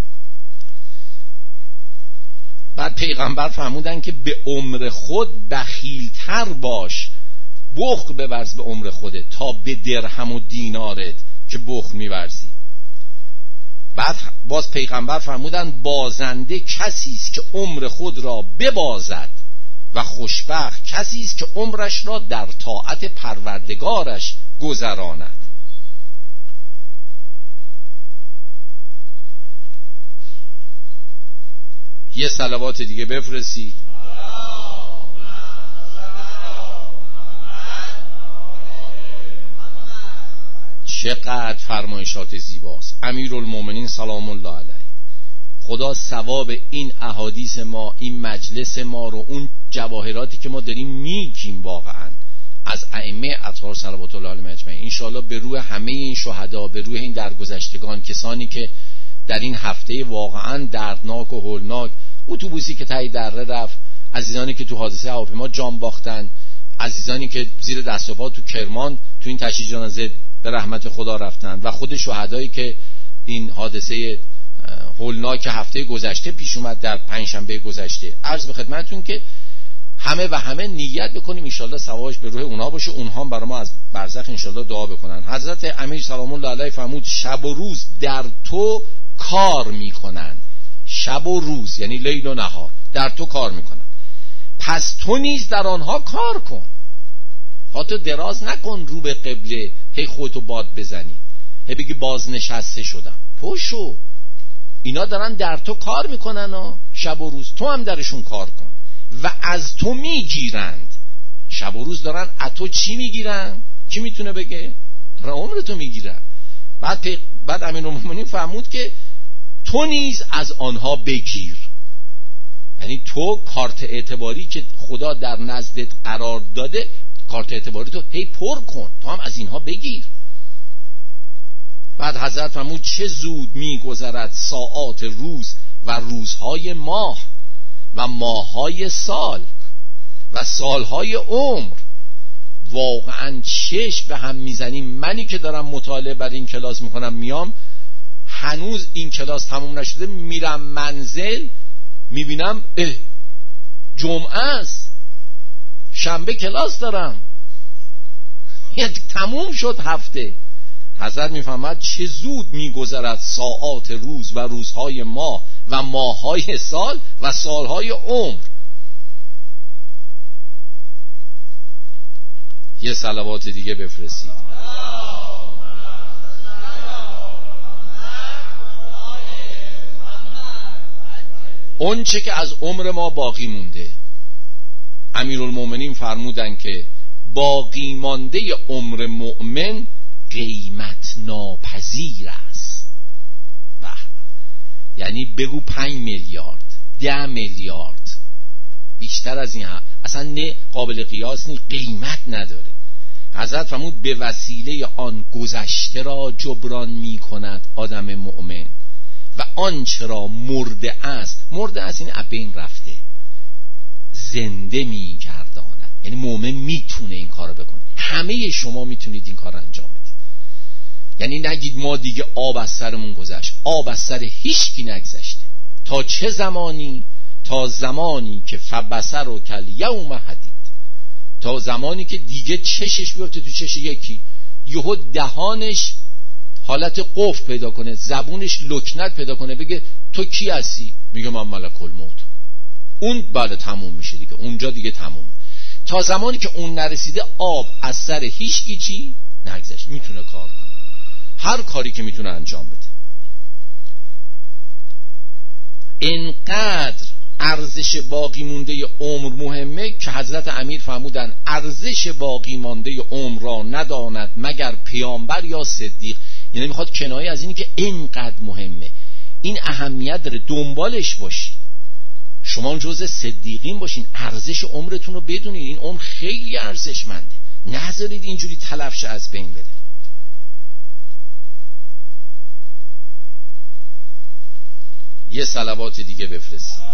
بعد پیغمبر فرمودن که به عمر خود بخیلتر باش، بخل بورز به عمر خودت تا به درهم و دینارت که بخل میورزی. بعد باز پیغمبر فرمودن بازنده کسی است که عمر خود را ببازد و خوشبخت کسی است که عمرش را در طاعت پروردگارش گذراند. یه صلوات دیگه بفرستید. چقدر فرمایشات زیباست. امیرالمؤمنین سلام الله علیه. خدا ثواب این احادیث ما، این مجلس ما رو، اون جواهراتی که ما داریم میگیم واقعا از ائمه اطهار صلوات الله علیهم اجمعین، انشاءالله به روح همه این شهدا، به روح این درگذشتگان، کسانی که در این هفته واقعا دردناک و هولناک، اتوبوسی که ته دره رفت، عزیزانی که تو حادثه هواپیما جان باختن، عزیزانی که زیر دست و پا تو کرمان تو این تشییع جنازه به رحمت خدا رفتن، و خود شهدایی که این حادثه هولناک هفته گذشته پیش اومد در پنجشنبه گذشته. عرض به خدمتتون که همه نیت بکنیم انشالله ثوابش به روح اونها باشه، اونها هم برای ما از برزخ انشالله دعا بکنن. حضرت امیر سلام الله علیه فرمود شب و روز در تو کار میکنن، شب و روز یعنی لیل و نهار در تو کار میکنن، پس تو نیز در آنها کار کن. خاطر دراز نکن رو به قبله، هی خودتو باد بزنی، هی بگی بازنشسته شدم. پوشو اینا دارن در تو کار میکنن و شب و روز تو هم درشون کار کن و از تو میگیرند. شب و روز دارن از تو چی میگیرن؟ کی میتونه بگه؟ دارن عمر تو میگیرن. بعد امیرالمومنین فرمود که تو نیز از آنها بگیر، یعنی تو کارت اعتباری که خدا در نزدت قرار داده، کارت اعتباری تو هی پر کن، تو هم از اینها بگیر. بعد حضرت فرمود چه زود میگذرد ساعات روز و روزهای ماه و ماههای سال و سالهای عمر. واقعا چشم به هم میزنیم. منی که دارم مطالعه بر این کلاس میکنم، میام هنوز این کلاس تموم نشده، میرم منزل میبینم جمعه است، شنبه کلاس دارم، یعنی تموم شد هفته. حضرت میفهمد چه زود میگذرد ساعات روز و روزهای ماه و ماههای سال و سالهای عمر. یه صلوات دیگه بفرستید. اون چه که از عمر ما باقی مونده، امیرالمومنین فرمودن که باقی مانده عمر مؤمن قیمت ناپذیر است. یعنی بگو 5 میلیارد 10 میلیارد، بیشتر از این اصلا نه قابل قیاس نیست، قیمت نداره. حضرت فرمود به وسیله آن گذشته را جبران می کند آدم مؤمن و آنچه را مرده است این ابین رفته زنده می گرداند. یعنی مؤمن میتونه این کار رو بکنه. همه شما میتونید این کار رو انجام بدید. یعنی نگید ما دیگه آب از سرمون گذشت. آب از سر هیچکی نگذشته. تا چه زمانی؟ تا زمانی که فبصر و کل یوم حدید، تا زمانی که دیگه چشش بیفته تو چش یکی، یهو دهانش حالت قفل پیدا کنه، زبونش لکنت پیدا کنه، بگه تو کی هستی؟ میگه من ملک الموت. اون بعد تموم میشه دیگه، اونجا دیگه تمومه. تا زمانی که اون نرسیده آب از سر هیچکی چی نگذشت. میتونه کار کنه، هر کاری که میتونه انجام بده. اینقدر ارزش باقی مونده عمر مهمه که حضرت امیر فرمودن ارزش باقی مانده عمر را نداند مگر پیامبر یا صدیق. یعنی میخواد کنایه از اینی که اینقدر مهمه، این اهمیت داره، دنبالش باشید. شما جزء صدیقین باشین، ارزش عمرتون رو بدونید. این عمر خیلی ارزشمنده، نذارید اینجوری تلف شه، از بین بره. یه صلوات دیگه بفرست.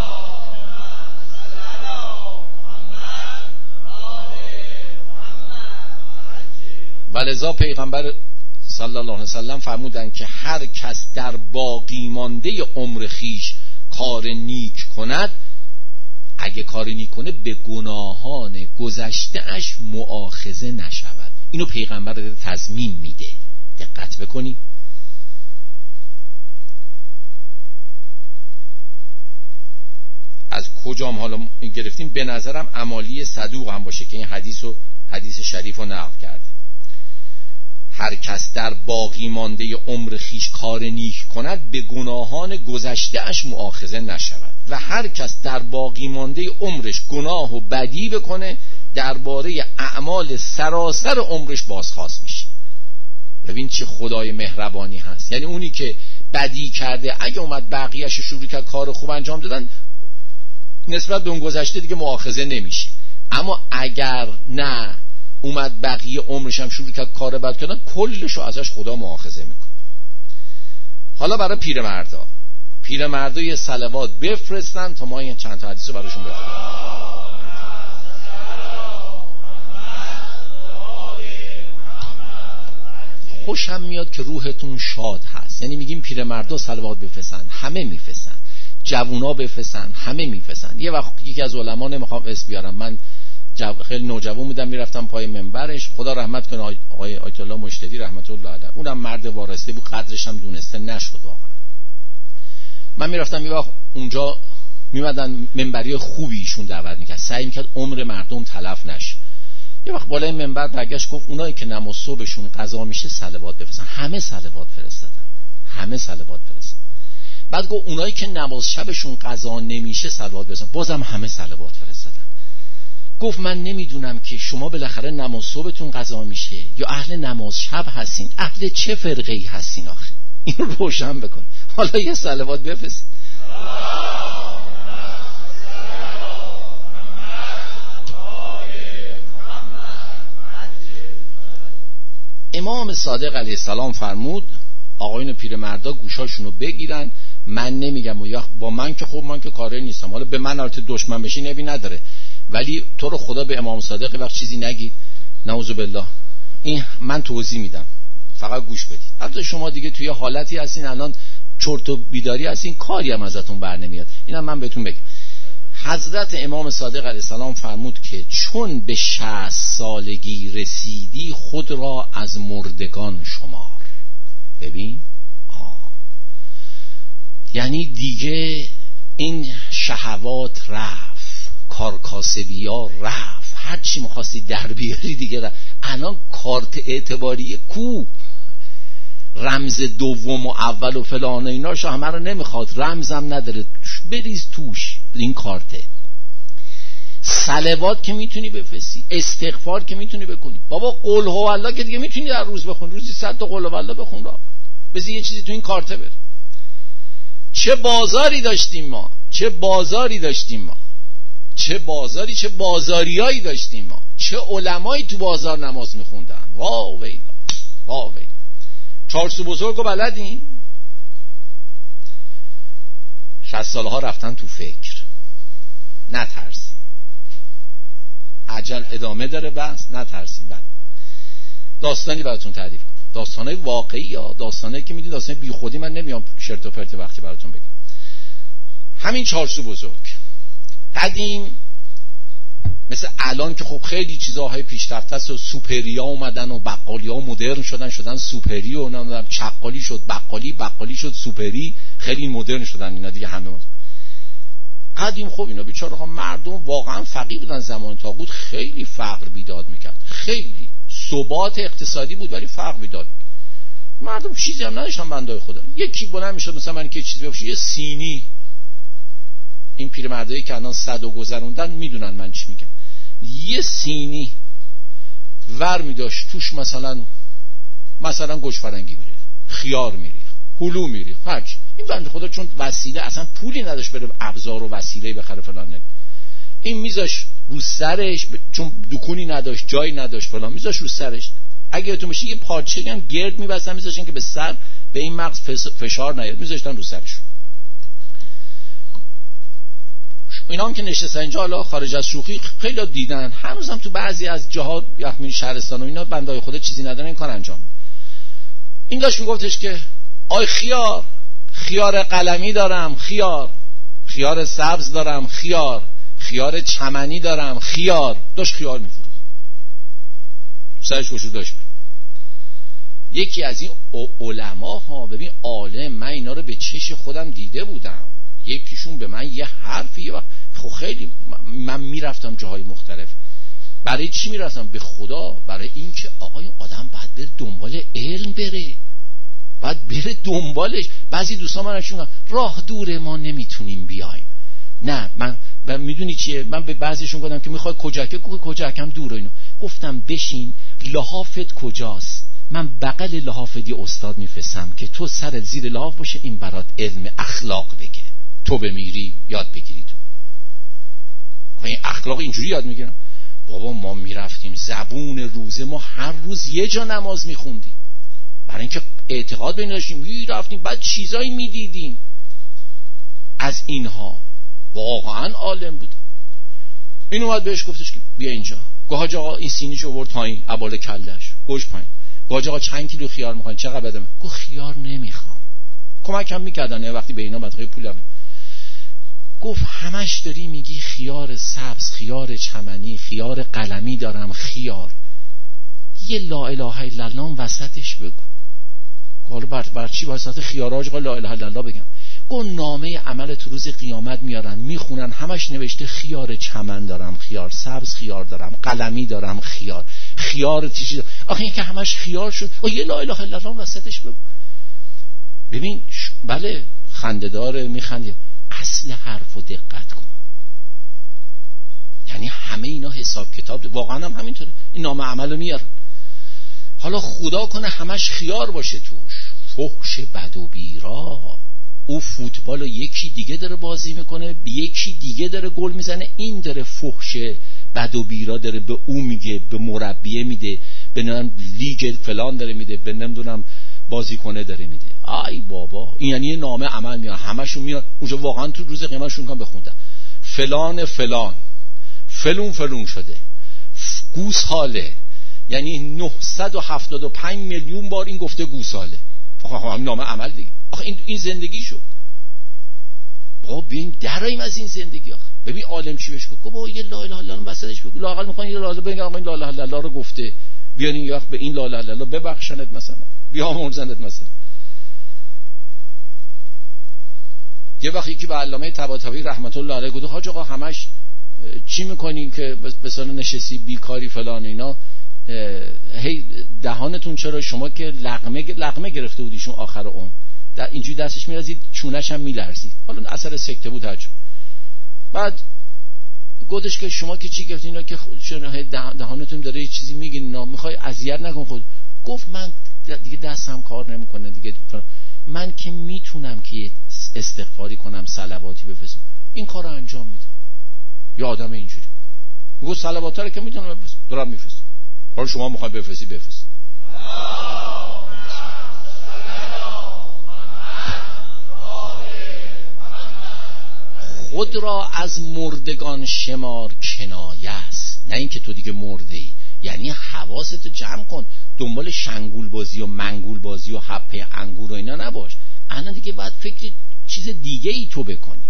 ولذا پیغمبر صلی الله علیه وسلم فرمودن که هر کس در باقی مانده عمر خیش کار نیک کند، اگه کار نیک کنه به گناهان گذشته اش مؤاخذه نشود. اینو پیغمبر داره تضمین میده. دقت بکنی. از کجام حالا گرفتیم؟ به نظرم امالی صدوق هم باشه که این حدیث شریف رو نقل کرده. هر کس در باقی مانده عمر خیش کار نیک کند به گناهان گذشته اش مؤاخذه نشود و هر کس در باقی مانده عمرش گناه و بدی بکنه درباره اعمال سراسر عمرش بازخواست میشه. ببین چه خدای مهربانی هست. یعنی اونی که بدی کرده اگه اومد بقیه‌اش شروع کرد کار خوب انجام دادن، نسبت به اون گذشته دیگه مؤاخذه نمیشه. اما اگر نه اومد بقیه عمرش هم شروع کرد کار بد کردن، کلشو ازش خدا مؤاخذه میکنه. حالا برای پیرمردا یه صلوات بفرستن تا ما این چند تا حدیث رو براشون بخونیم. خوشم میاد که روحتون شاد هست. یعنی میگیم پیرمردا صلوات بفرستن، همه میفرستن، جوونا بفرستن، همه میفرستن. یه وقت یکی از علما، نمیخوام اسم بیارم، من خیلی نوجوان بودم میرفتم پای منبرش، خدا رحمت کنه آقای آیت الله مشتری رحمت الله علیه، اونم مرد وارسته بود، قدرش هم دونسته نشد واقعا. من میرفتم یه وقت اونجا میمدن منبری خوبی ایشون دعوت میکرد، سعی میکرد عمر مردم تلف نشه. یه وقت بالای منبر برگشت گفت اونایی که نماز صبحشون قضا میشه صلوات بفرستن. همه صلوات فرستادن، همه صلوات فرستادن. بعد گفت اونایی که نماز شبشون قضا نمیشه صلوات بفرستن، بازم همه صلوات فرستادن. گفت من نمیدونم که شما بالاخره نماز صبحتون قضا میشه یا اهل نماز شب هستین، اهل چه فرقه‌ای هستین آخه؟ اینو روشن بکن. حالا یه صلوات بفرست. امام صادق علیه السلام فرمود آقایون پیرمردا گوشاشونو بگیرن. من نمیگم و با من که خب من که کاری نیستم، حالا به من البته دشمن بشی نبی نداره، ولی تو رو خدا به امام صادق وقت چیزی نگید، نعوذ بالله. این من توضیح میدم، فقط گوش بدید. البته شما دیگه توی حالتی هستین الان چرت و بیداری هستین، کاری هم ازتون بر نمیاد. اینم من بهتون بگم. حضرت امام صادق علیه السلام فرمود که چون به 60 سالگی رسیدی خود را از مردگان شمار. ببین یعنی دیگه این شهوات رفت، کارکاسبی ها رفت، هر چی میخواستی در بیاری دیگه رفت. الان کارت اعتباری کو، رمز دوم و اول و فلان و اینا همه رو نمیخواد، رمزم نداره، بریز توش این کارته. صلوات که میتونی بفرستی، استغفار که میتونی بکنی. بابا قل هو الله که دیگه میتونی در روز بخون، روزی 100 تا قل هو الله بخون، را بذار یه چیزی تو این کارته بر. چه بازاری داشتیم ما، چه بازاری داشتیم ما، چه بازاری، چه بازاریایی داشتیم ما، چه علمایی تو بازار نماز میخوندن. واو ویلا، واو ویلا. چارسو بزرگو بلدین؟ 60 سالها رفتن تو فکر. نترسین، عجل ادامه داره بس، نترسین. بعد داستانی براتون تعریف کنم، داستانای واقعی یا داستانایی که میدین داستان بی خودی، من نمیام شرط و پرت وقتی براتون بگم. همین چارسو بزرگ قدیم مثل الان که خب خیلی چیزاهای پیشرفته است و سوپریا اومدن و بقالیا مدرن شدن سوپری و نمیدونم چقالی شد بقالی شد سوپری، خیلی مدرن شدن اینا دیگه. همه قدیم خب اینا بیچاره‌ها مردم واقعا فقیر بودن، زمان طاغوت خیلی فقر بیداد میکرد، خیلی ثبات اقتصادی بود ولی فقر بیداد میکرد. مردم چیزی هم نداشتن بندای خدا. یکی بلند میشد مثلا من که چیزی بفروشه، یه سینی، این پیرمردایی که الان 100 گذروندن میدونن من چی میگم، یه سینی ور میداشت توش مثلا گوش فرنگی میریخت، خیار میریخت، هلو میریخت، هرچی. این بنده خدا چون وسیله اصلا پولی نداشت بره ابزار و وسیله بخره فلان، این میذاش رو سرش، چون دکونی نداشت جایی نداشت فلان، میذاش رو سرش. اگه تو میشه یه پارچه هم گرد میبستن میذاشن که به سر به این مغز فشار نیاد، میذاشتن رو سرش. اینا هم که نشستن اینجا، حالا خارج از شوخی خیلی دیدن، هنوز هم تو بعضی از جاها یخمین شهرستان و اینا بندای خدا چیزی ندارن این کار انجام. این داشت میگفتش که آی خیار قلمی دارم، خیار سبز دارم، خیار چمنی دارم، داشت خیار میفروخت، سرش وشو داشت. یکی از این علماها، ببین عالم، من اینا رو به چش خودم دیده بودم، یکیشون به من یه حرفی، خب خیلی من میرفتم جاهای مختلف. برای چی میرفتم؟ به خدا، برای این که آقای آدم باید بره دنبال علم، باید بره دنبالش. بعضی دوستان من اشون راه دوره ما نمیتونیم بیایم. نه من میدونی چیه، من به بعضیشون گفتم که میخوای کجاکم دوره، اینو گفتم بشین، لحافت کجاست؟ من بغل لحافت یه استاد میفرستم که تو سرت زیر لحاف باشه، این برات علم اخلاق بگه، تو بمیری یاد بگیری. تو این اخلاق اینجوری یاد میگیرم. بابا ما میرفتیم زبون روزه، ما هر روز یه جا نماز میخوندیم، برای اینکه اعتقاد بین داشتیم. میرفتیم بعد چیزایی میدیدیم از اینها، واقعا عالم بود. این اومد بهش گفتش که بیا اینجا. گفت آقا این سینیشو آورد پایین، ابال کلهش گوش پایین. گفت آقا چند کیلو خیار میخواین؟ چقدر بدم؟ گفت خیار نمیخوام. کمکم میکردن یه وقتی به اینا منطقه پولم. گفت همش داری میگی خیار سبز، خیار چمنی، خیار قلمی دارم، خیار. یه لا اله الا الله وسطش بگو. حالا بر چی وسط خیاراج لا اله الا الله بگم؟ گفت نامه عمل تو روز قیامت میارن میخونن، همش نوشته خیار چمن دارم، خیار سبز خیار دارم، قلمی دارم، خیار تیشی. آخه این که همش خیار شد، یه لا اله الا الله وسطش بگو. ببین بله خنده داره، میخندی، اصل حرفو دقت کن. یعنی همه اینا حساب کتاب، واقعا هم همینطوره. این نامه عملو میارن. حالا خدا کنه همش خیار باشه توش، فحش بد و بیرا. او فوتبالو یکی دیگه داره بازی میکنه، یکی دیگه داره گل میزنه، این داره فحش بد و بیرا داره به او میگه، به مربیه میده، به نمیدونم لیگ فلان داره میده، به نمیدونم بازیکنه داره میده. ای بابا، این یعنی نامه عمل میاد، همشون میاد اونجا. واقعا تو روز قیامتشون کام بخوندن فلان فلان، فلون فلون شده، گوساله، یعنی 975 میلیون بار این گفته گوساله. همین نامه عمل دیگه. آخه این زندگی شد. بابا بیاین دراییم از این زندگی. آخه ببین عالم چی بهش گفت. بابا یه لا اله الا الله وسطش بگو. لااقل میخوان یه لا اله بگن، آقا این لا اله الا الله رو گفته، بیان این وقت به این لا اله الا الله ببخشنت، مثلا بیامرزنت. مثلا یه وقتی که به علامه طباطبایی رحمت الله علیه گفت حاج آقا همش چی میکنین که مثلا نشستی بیکاری فلان اینا، هی دهانتون چرا، شما که لقمه گرفته بودیشون آخر اون، در اینجوری دستش میرزید چونش هم میلرزید، حالا اثر سکته بود هرچون. بعد گفتش که شما که چی گرفتین اینا که دهانتون داره یه چیزی میگین اینا، میخوای اذیت نکن خود. گفت من دیگه دستم کار نمیکنه دیگه، من که میتونم که استغفاری کنم، صلواتی بفرستم، این کارو انجام میدم. یه آدم اینجوری میگه صلوات رو که میتونم بفرستم، دارم میفرستم. حالا شما میخواید بفرستی بفرست. خود را از مردگان شمار کنایه است، نه اینکه تو دیگه مرده ای. یعنی حواستو جمع کن، دنبال شنگول بازی و منگول بازی و حپه انگور و اینا نباش. الان دیگه باید فکر چیز دیگه ای تو بکنی.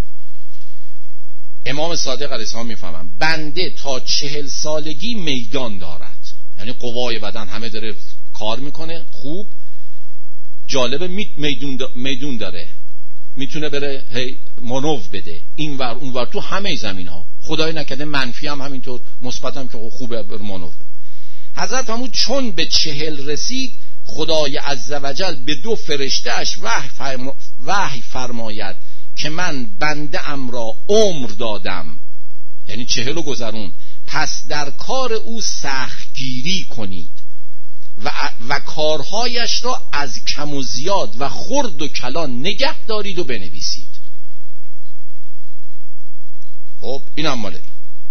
امام صادق علیه السلام میفهمم بنده تا 40 سالگی میدان دارد، یعنی قوای بدن همه داره کار میکنه خوب، جالبه، میدون داره، میتونه بره هی مانور بده این ور اون ور تو همه زمین ها، خدای نکرده منفی هم همینطور، مثبت هم که خوبه بر مانور بده. حضرت فرمود چون به 40 رسید خدای عزوجل به 2 فرشته‌اش وحی فرماید که من بنده ام را عمر دادم، یعنی 40 گذرون، پس در کار او سختگیری کنید و کارهایش را از کم و زیاد و خرد و کلان نگه دارید و بنویسید. خب این هم ماله.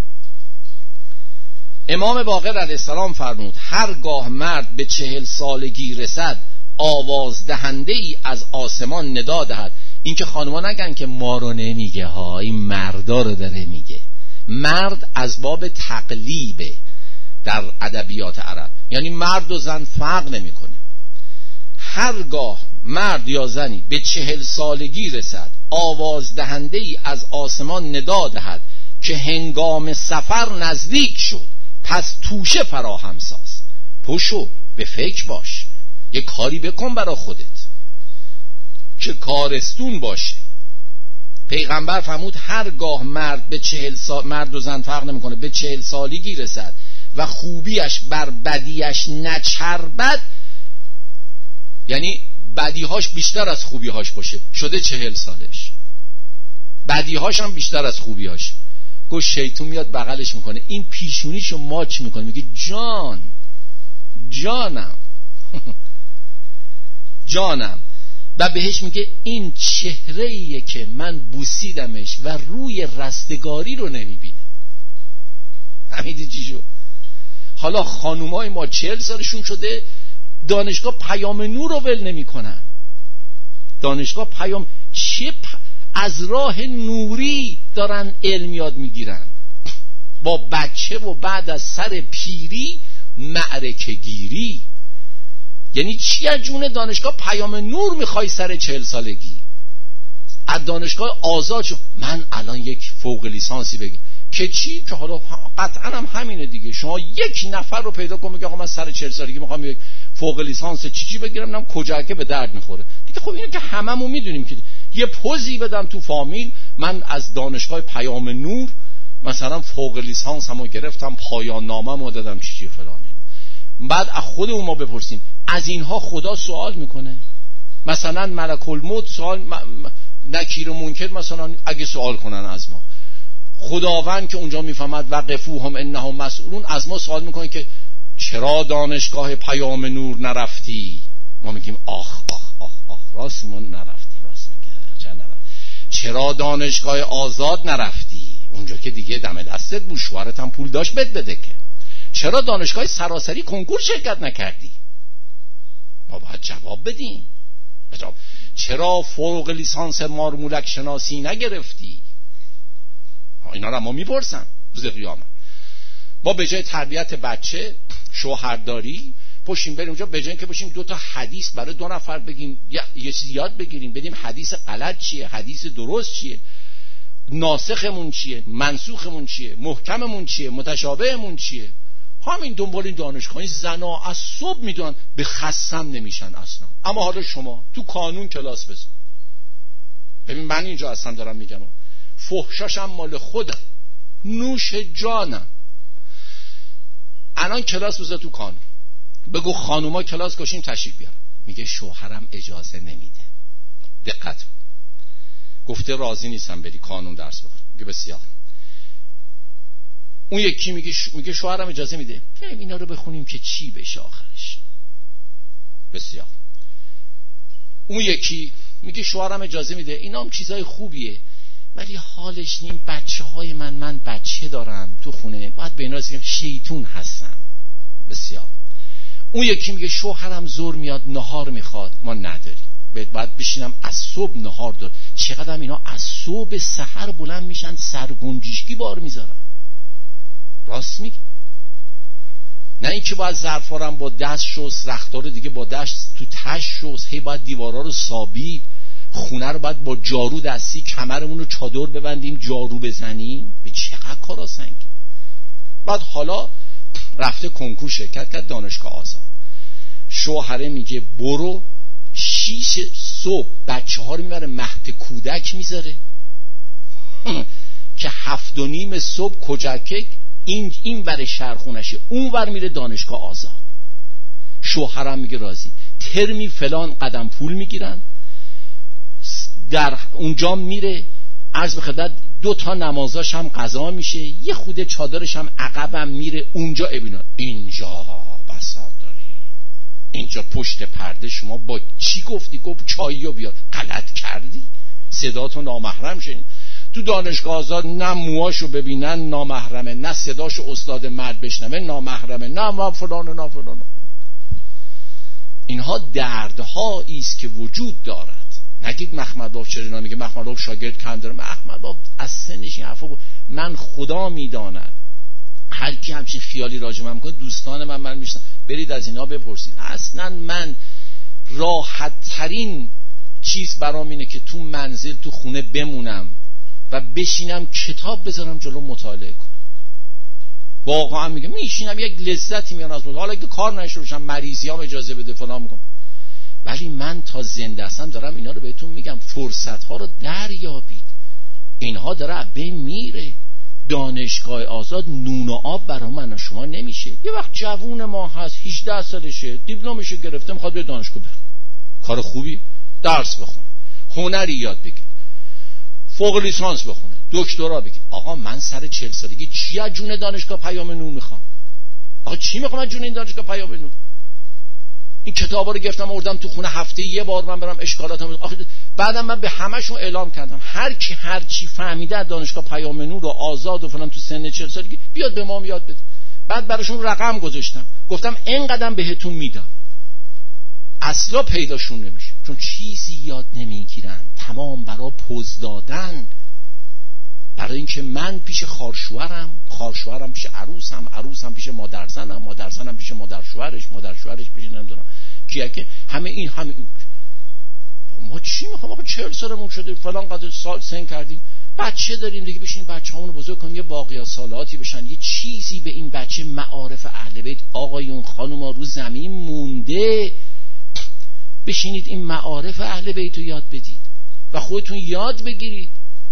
امام باقر علیه السلام فرمود هرگاه مرد به 40 سالگی رسد آواز دهنده ای از آسمان ندا دهد. این که خانوما نگن که ما رو نمیگه ها، این مردا رو داره میگه. مرد از باب تقلیبه در ادبیات عرب، یعنی مرد و زن فرق نمیکنه. هرگاه مرد یا زنی به 40 سالگی رسد آواز دهنده ای از آسمان ندا دهد که هنگام سفر نزدیک شد، پس توشه فراهم ساز. پشو به فکر باش، یه کاری بکن برا خودت که کارستون باشه. پیغمبر فرمود هرگاه مرد به 40 سال، مرد و زن فرق نمیکنه، به 40 سالگی رسد و خوبیش بر بدیش نچربد، یعنی بدیهاش بیشتر از خوبیهاش باشه، شده 40 سالش، بدیهاش هم بیشتر از خوبیهاش. گوش شیطون میاد بغلش میکنه، این پیشونیشو ماچ میکنه، میگه جانم جانم، و بهش میگه این چهره‌ایه که من بوسیدمش و روی رستگاری رو نمیبینه. فهمیدی چی شد؟ حالا خانومای ما 40 سالشون شده دانشگاه پیام نور رو ول نمی‌کنن. دانشگاه پیام از راه نوری دارن علم یاد میگیرن، با بچه و بعد از سر پیری معرکه گیری. یعنی چی از جون دانشگاه پیام نور میخوای سر 40 سالگی؟ از دانشگاه آزاد شو. من الان یک فوق لیسانسی بگیم که چی؟ که حالا قطعا هم همینه دیگه. شما یک نفر رو پیدا کن میگه آقا من سر 40 سالگی میخوام یک فوق لیسانس چی بگیرم، نم کجا که به درد میخوره دیگه. خب اینو که هممون میدونیم که یه پوزی بدم تو فامیل، من از دانشگاه پیام نور مثلا فوق لیسانس همو گرفتم، پایان نامه‌مو دادم چی فلان. بعد از خودمون ما بپرسیم از اینها خدا سوال میکنه؟ مثلا ملک الموت سوال، نکیر و منکر مثلا اگه سوال کنن از ما، خداوند که اونجا میفهمد وقفوهم انهم مسئولون از ما سوال میکنه که چرا دانشگاه پیام نور نرفتی؟ ما میگیم آخ آخ آخ آخ راست ما نرفتیم. راست میگه چرا نرفتی؟ چرا دانشگاه آزاد نرفتی؟ اونجا که دیگه دم دستت بود، شوهرت هم پول داشت بده که. چرا دانشگاه سراسری کنکور شرکت نکردی؟ ما باید جواب بدیم. چرا فوق لیسانس مارمولک شناسی نگرفتی؟ اینا رو ما میپرسن روز قیامت. ما به جای تربیت بچه شوهرداری پشیم بریم اونجا، به جای اینکه باشیم 2 تا حدیث برای 2 نفر بگیم یه چیزی یاد بگیریم، بدیم حدیث غلط چیه، حدیث درست چیه، ناسخمون چیه، منسوخمون چیه، محکممون چیه، متشابهمون چیه، همین دنبال این دانشگاهی زنا از صبح میدونن به خصم نمیشن اصلا. اما حالا شما تو کانون کلاس بزن. ببین من اینجا اصلا دارم میگم فحشاشم مال خودم، نوش جانم. الان کلاس بزن تو کانون، بگو خانوما کلاس گوشیم تشریف بیار، میگه شوهرم اجازه نمیده. دقت گفته راضی نیستم بری کانون درس بخون. میگه بسیار. اون یکی میگه شوهرم اجازه میده. بریم اینا رو بخونیم که چی بشه آخرش. بسیار. اون یکی میگه شوهرم اجازه میده، اینا هم چیزای خوبیه ولی حالش نیم، بچه های من بچه دارم تو خونه، باید به اینا بگم شیطون هستن. بسیار. اون یکی میگه شوهرم زور میاد نهار میخواد، ما نداریم، باید بشینم از صبح نهار دار. چقدر اینا از صبح سحر بلند میشن سرگنجشکی بار میذارن. راست میگی؟ نه اینکه باید ظرفارم با دست شست، رختار دیگه با دست تو تش شست، هی باید دیوارا رو سابید، خونه رو باید با جارو دستی کمرمون رو چادر ببندیم جارو بزنیم. به چقدر کارا سنگین. بعد حالا رفته کنکور شرکت کرد دانشگاه آزاد، شوهره میگه برو 6 صبح بچه ها رو میبره مهد کودک میذاره که 7:30 صبح کجکک این بر شهرخونشه، اون ور میره دانشگاه آزاد. شوهرم میگه راضی. ترمی فلان قدم پول میگیرن، در اونجا میره عرض به خدمت 2 تا نمازاش هم قضا میشه، یه خوده چادرش هم عقبم میره اونجا. اینجا بساط داری، اینجا پشت پرده شما با چی گفتی؟ گفت چایی رو بیار. غلط کردی، صداتو نامحرم شنید. تو دانشگاه آزاد نه موهاشو ببینن نامحرمه، نه صداشو استاد مرد بشنوه نامحرمه، نه فلان نه فلان. اینها دردهایی است که وجود دارد. نگید مخمدباب چرا اینا میگه مخمدباب شاگرد کم داره. مخمدباب از سنش این حرفا من خدا میداند. هر کی همچین خیالی راجع من میکنه دوستان من میشن برید از اینا بپرسید. اصلا من راحت ترین چیز برام اینه که تو منزل تو خونه بمونم و بشینم کتاب بذارم جلو مطالعه کنم. واقعا میگم میشینم یک لذتی میاد از مطالعه. حالا اگه کار نشه باشم مریضیام اجازه بده فلان میگم، ولی من تا زنده هستم دارم اینا رو بهتون میگم. فرصت ها رو دریابید. اینها داره بین میره. دانشگاه آزاد نون و آب برای من و شما نمیشه. یه وقت جوون ما هست 18 سالشه دیپلمشو گرفته میخواد به دانشگاه بره، کار خوبی، درس بخونه، هنری یاد بگیر، فوق لیسانس بخونه، دکترا بگیر. آقا من سر 40 سالگی چی از جون دانشگاه پیام نور میخوام؟ آقا چی میخوام از جون این دانشگاه پیام نور؟ این کتابا رو گرفتم آوردم تو خونه، هفته یه بار من برم اشکالاتم. بعدم من به همشون اعلام کردم هر چی فهمیده از دانشگاه پیام نور و آزاد و فلان تو سن 40 سالگی بیاد به ما یاد بده. بعد براشون رقم گذاشتم، گفتم اینقدرم بهتون میدم. اصلا پیداشون نمیشه، چون چیزی یاد نمیگیرن، تمام برای پوز دادن. برای اینکه من پیش خارشوهرم پیش عروسم پیش مادرزنم پیش مادرشوهرش پیش نمیدونم کیه، که همه این ما چی میخوام؟ آقا 40 سالمون شده، فلان قدر سال سن کردیم، بچه داریم دیگه، بشین بچه‌هامون رو بزرگ کنیم، یه باقیات سالاتی بشن، یه چیزی به این بچه معارف اهل بیت آقایون خانوما رو زمین مونده. بشینید این معارف اهل بیت رو یاد بدید و خودتون یاد بگیرید.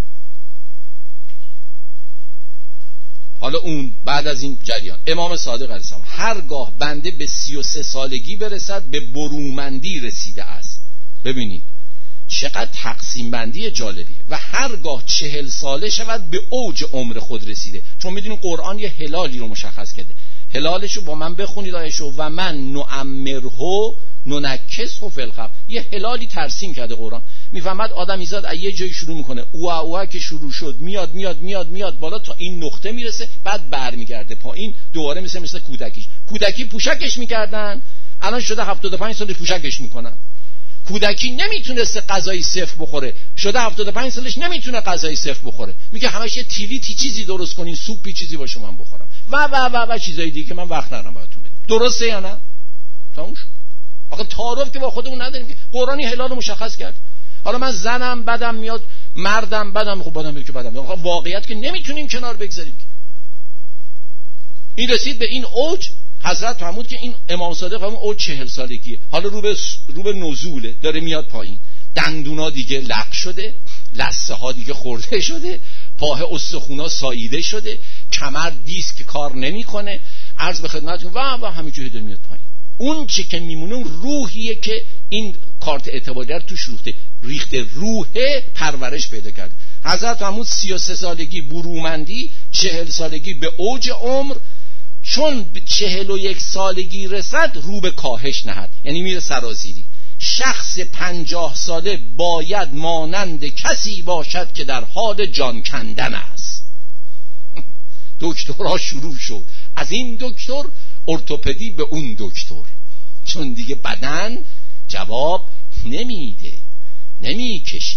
حالا اون بعد از این جریان امام صادق علیه السلام هرگاه بنده به 33 سالگی برسد به برومندی رسیده است. ببینید چقدر تقسیم بندی جالبیه. و هرگاه 40 ساله شود به اوج عمر خود رسیده. چون میدونید قرآن یه هلالی رو مشخص کرده، هلالشو با من بخونید آیشو، و من نعمره ننکسه فی الخلق. یه هلالی ترسیم کرده قرآن. میفهمد آدمیزاد از یه جایی شروع میکنه، اوه که شروع شد میاد بالا تا این نقطه میرسه، بعد برمیگرده پایین دوباره مثل کودکی پوشکش میکردن، الان شده 75 سال پوشکش میکنن. کودکی نمیتونسته غذای صفر بخوره، شده 75 سالش نمیتونه غذای صفر بخوره، میگه همش یه تیلیتی چیزی درست کنین، سوپی چیزی باشه من بخورم و چیزای دیگه که من وقت ندارم براتون بگم. درسته یا نه؟ تموم شد. آخه تعارف که با خودمون نداریم که. قرآنی هلال مشخص کرد. حالا من زنم بدم میاد، مردم بدم، خب بدم که بدم میاد. واقعیت که نمیتونیم کنار بگذاریم. این رسید به این اوج، حضرت فرمود که این امام صادق فرمود اوج 40 سالگیه. حالا رو به نزوله، داره میاد پایین. دندونا دیگه لق شده، لثه ها دیگه خورده شده، پاه استخونا ساییده شده، کمر دیسک کار نمیکنه، عرض به خدمتتون و همینجوری داره میاد پایین. اون چی که میمونه روحیه که این کارت اعتباری رو توش ریخته، روح پرورش پیدا کرده. حضرت فرمود 33 سالگی برومندی، 40 سالگی به اوج عمر. چون به 41 سالگی رسد رو به کاهش نهد، یعنی میره سرازیری. شخص 50 ساله باید مانند کسی باشد که در حال جان کندن است. دکترها شروع شد، از این دکتر ارتوپدی به اون دکتر، چون دیگه بدن جواب نمیکشه.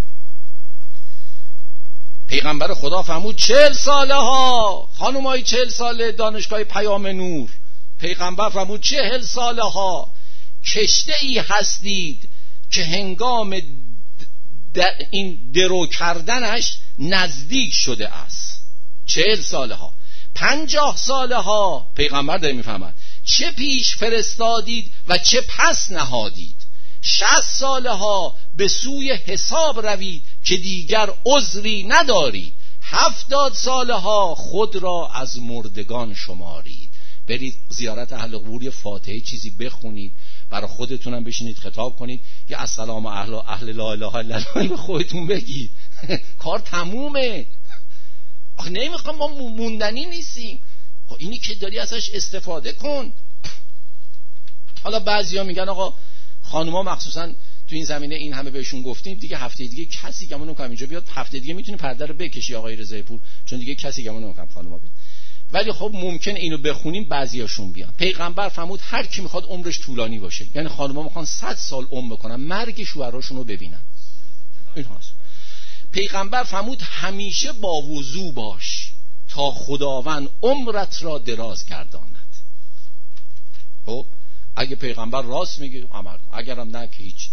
پیغمبر خدا فرمود 40 ساله ها، خانومای 40 ساله دانشگاه پیام نور، پیغمبر فرمود 40 ساله ها کشته ای هستید که هنگام این درو کردنش نزدیک شده است. 40 ساله ها. 50 ساله ها پیغمبر داره میفهمد چه پیش فرستادید و چه پس نهادید. 60 ساله ها به سوی حساب روید که دیگر عذری ندارید. 70 ساله ها خود را از مردگان شمارید. برید زیارت اهل قبور، فاتحه چیزی بخونید، برای خودتونم بشینید خطاب کنید، یا السلام اهل لا اله الا الله به خودتون بگید. کار تمومه. آخه نمیخوام، ما موندنی نیستیم. خب اینی که داری ازش استفاده کن. حالا بعضیا میگن آقا خانوما مخصوصا تو این زمینه این همه بهشون گفتیم دیگه، هفته دیگه کسی گمون نمی‌کنم اینجا بیاد، هفته دیگه میتونی پرده رو بکشی آقای رضایی پور، چون دیگه کسی گمون نمی‌کنم خانوما بیاد. ولی خب ممکنه اینو بخونیم بعضیاشون بیان. پیغمبر فرمود هر کی میخواد عمرش طولانی باشه، یعنی خانوما میخوان 100 سال عمر بکنن، مرگ شوهراشون رو ببینن. این هست. پیغمبر فرمود همیشه با وضو باش تا خداوند عمرت را دراز گرداند. خب اگه پیغمبر راست میگه عمل کن، اگرم نه که هیچ.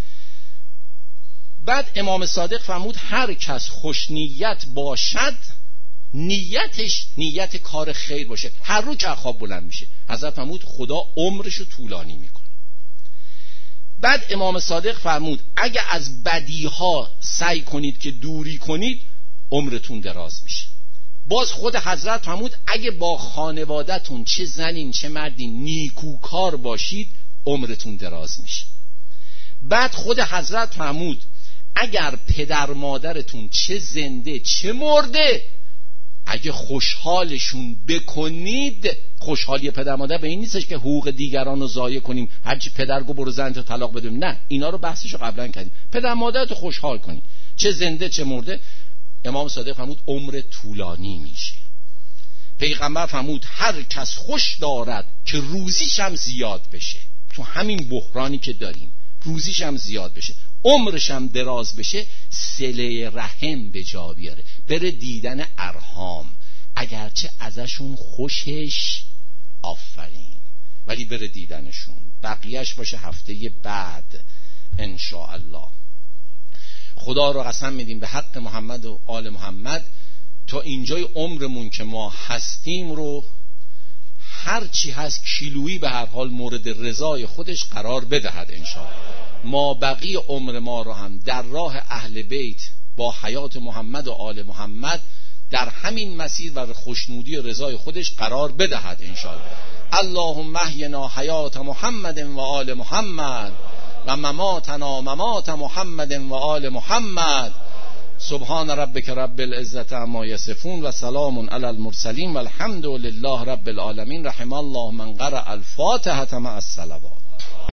بعد امام صادق فرمود هر کس خوش نیت باشد، نیتش نیت کار خیر باشه، هر رو که خواب بلند میشه، حضرت فرمود خدا عمرشو طولانی میکنه. بعد امام صادق فرمود اگه از بدیها سعی کنید که دوری کنید، عمرتون دراز میشه. باز خود حضرت فرمود اگه با خانواده‌تون چه زنین چه مردین نیکوکار باشید، عمرتون دراز میشه. بعد خود حضرت فرمود اگر پدر مادرتون چه زنده چه مرده اگه خوشحالشون بکنید، خوشحالی پدر مادر به این نیستش که حقوق دیگران رو ضایع کنیم، هرچی پدر گفت برو زنتو طلاق بده، نه، اینا رو بحثشو قبلا کردیم. پدر مادرتو خوشحال کنی، چه زنده چه مرده. امام صادق فرمود عمر طولانی میشه. پیغمبر فرمود هر کس خوش دارد که روزیش هم زیاد بشه، تو همین بحرانی که داریم روزیش هم زیاد بشه، عمرش هم دراز بشه، صله رحم به جا بیاره، بره دیدن ارحام، اگرچه ازشون خوشش آفرین، ولی بره دیدنشون. بقیهش باشه هفته بعد انشاءالله. خدا رو قسم میدیم به حق محمد و آل محمد تا اینجای عمرمون که ما هستیم رو هر چی هست کیلویی به هر حال مورد رضای خودش قرار بدهد انشاءالله. ما بقیه عمر ما رو هم در راه اهل بیت با حیات محمد و آل محمد در همین مسیر و خوشنودی رضای خودش قرار بدهد انشاءالله. اللهم احینا حیات محمد و آل محمد و مماتنا ممات محمد و آل محمد. سبحان ربک رب العزت عما یصفون و سلام علی المرسلین و الحمد لله رب العالمین. رحم الله من قرأ الفاتحة مع الصلوات.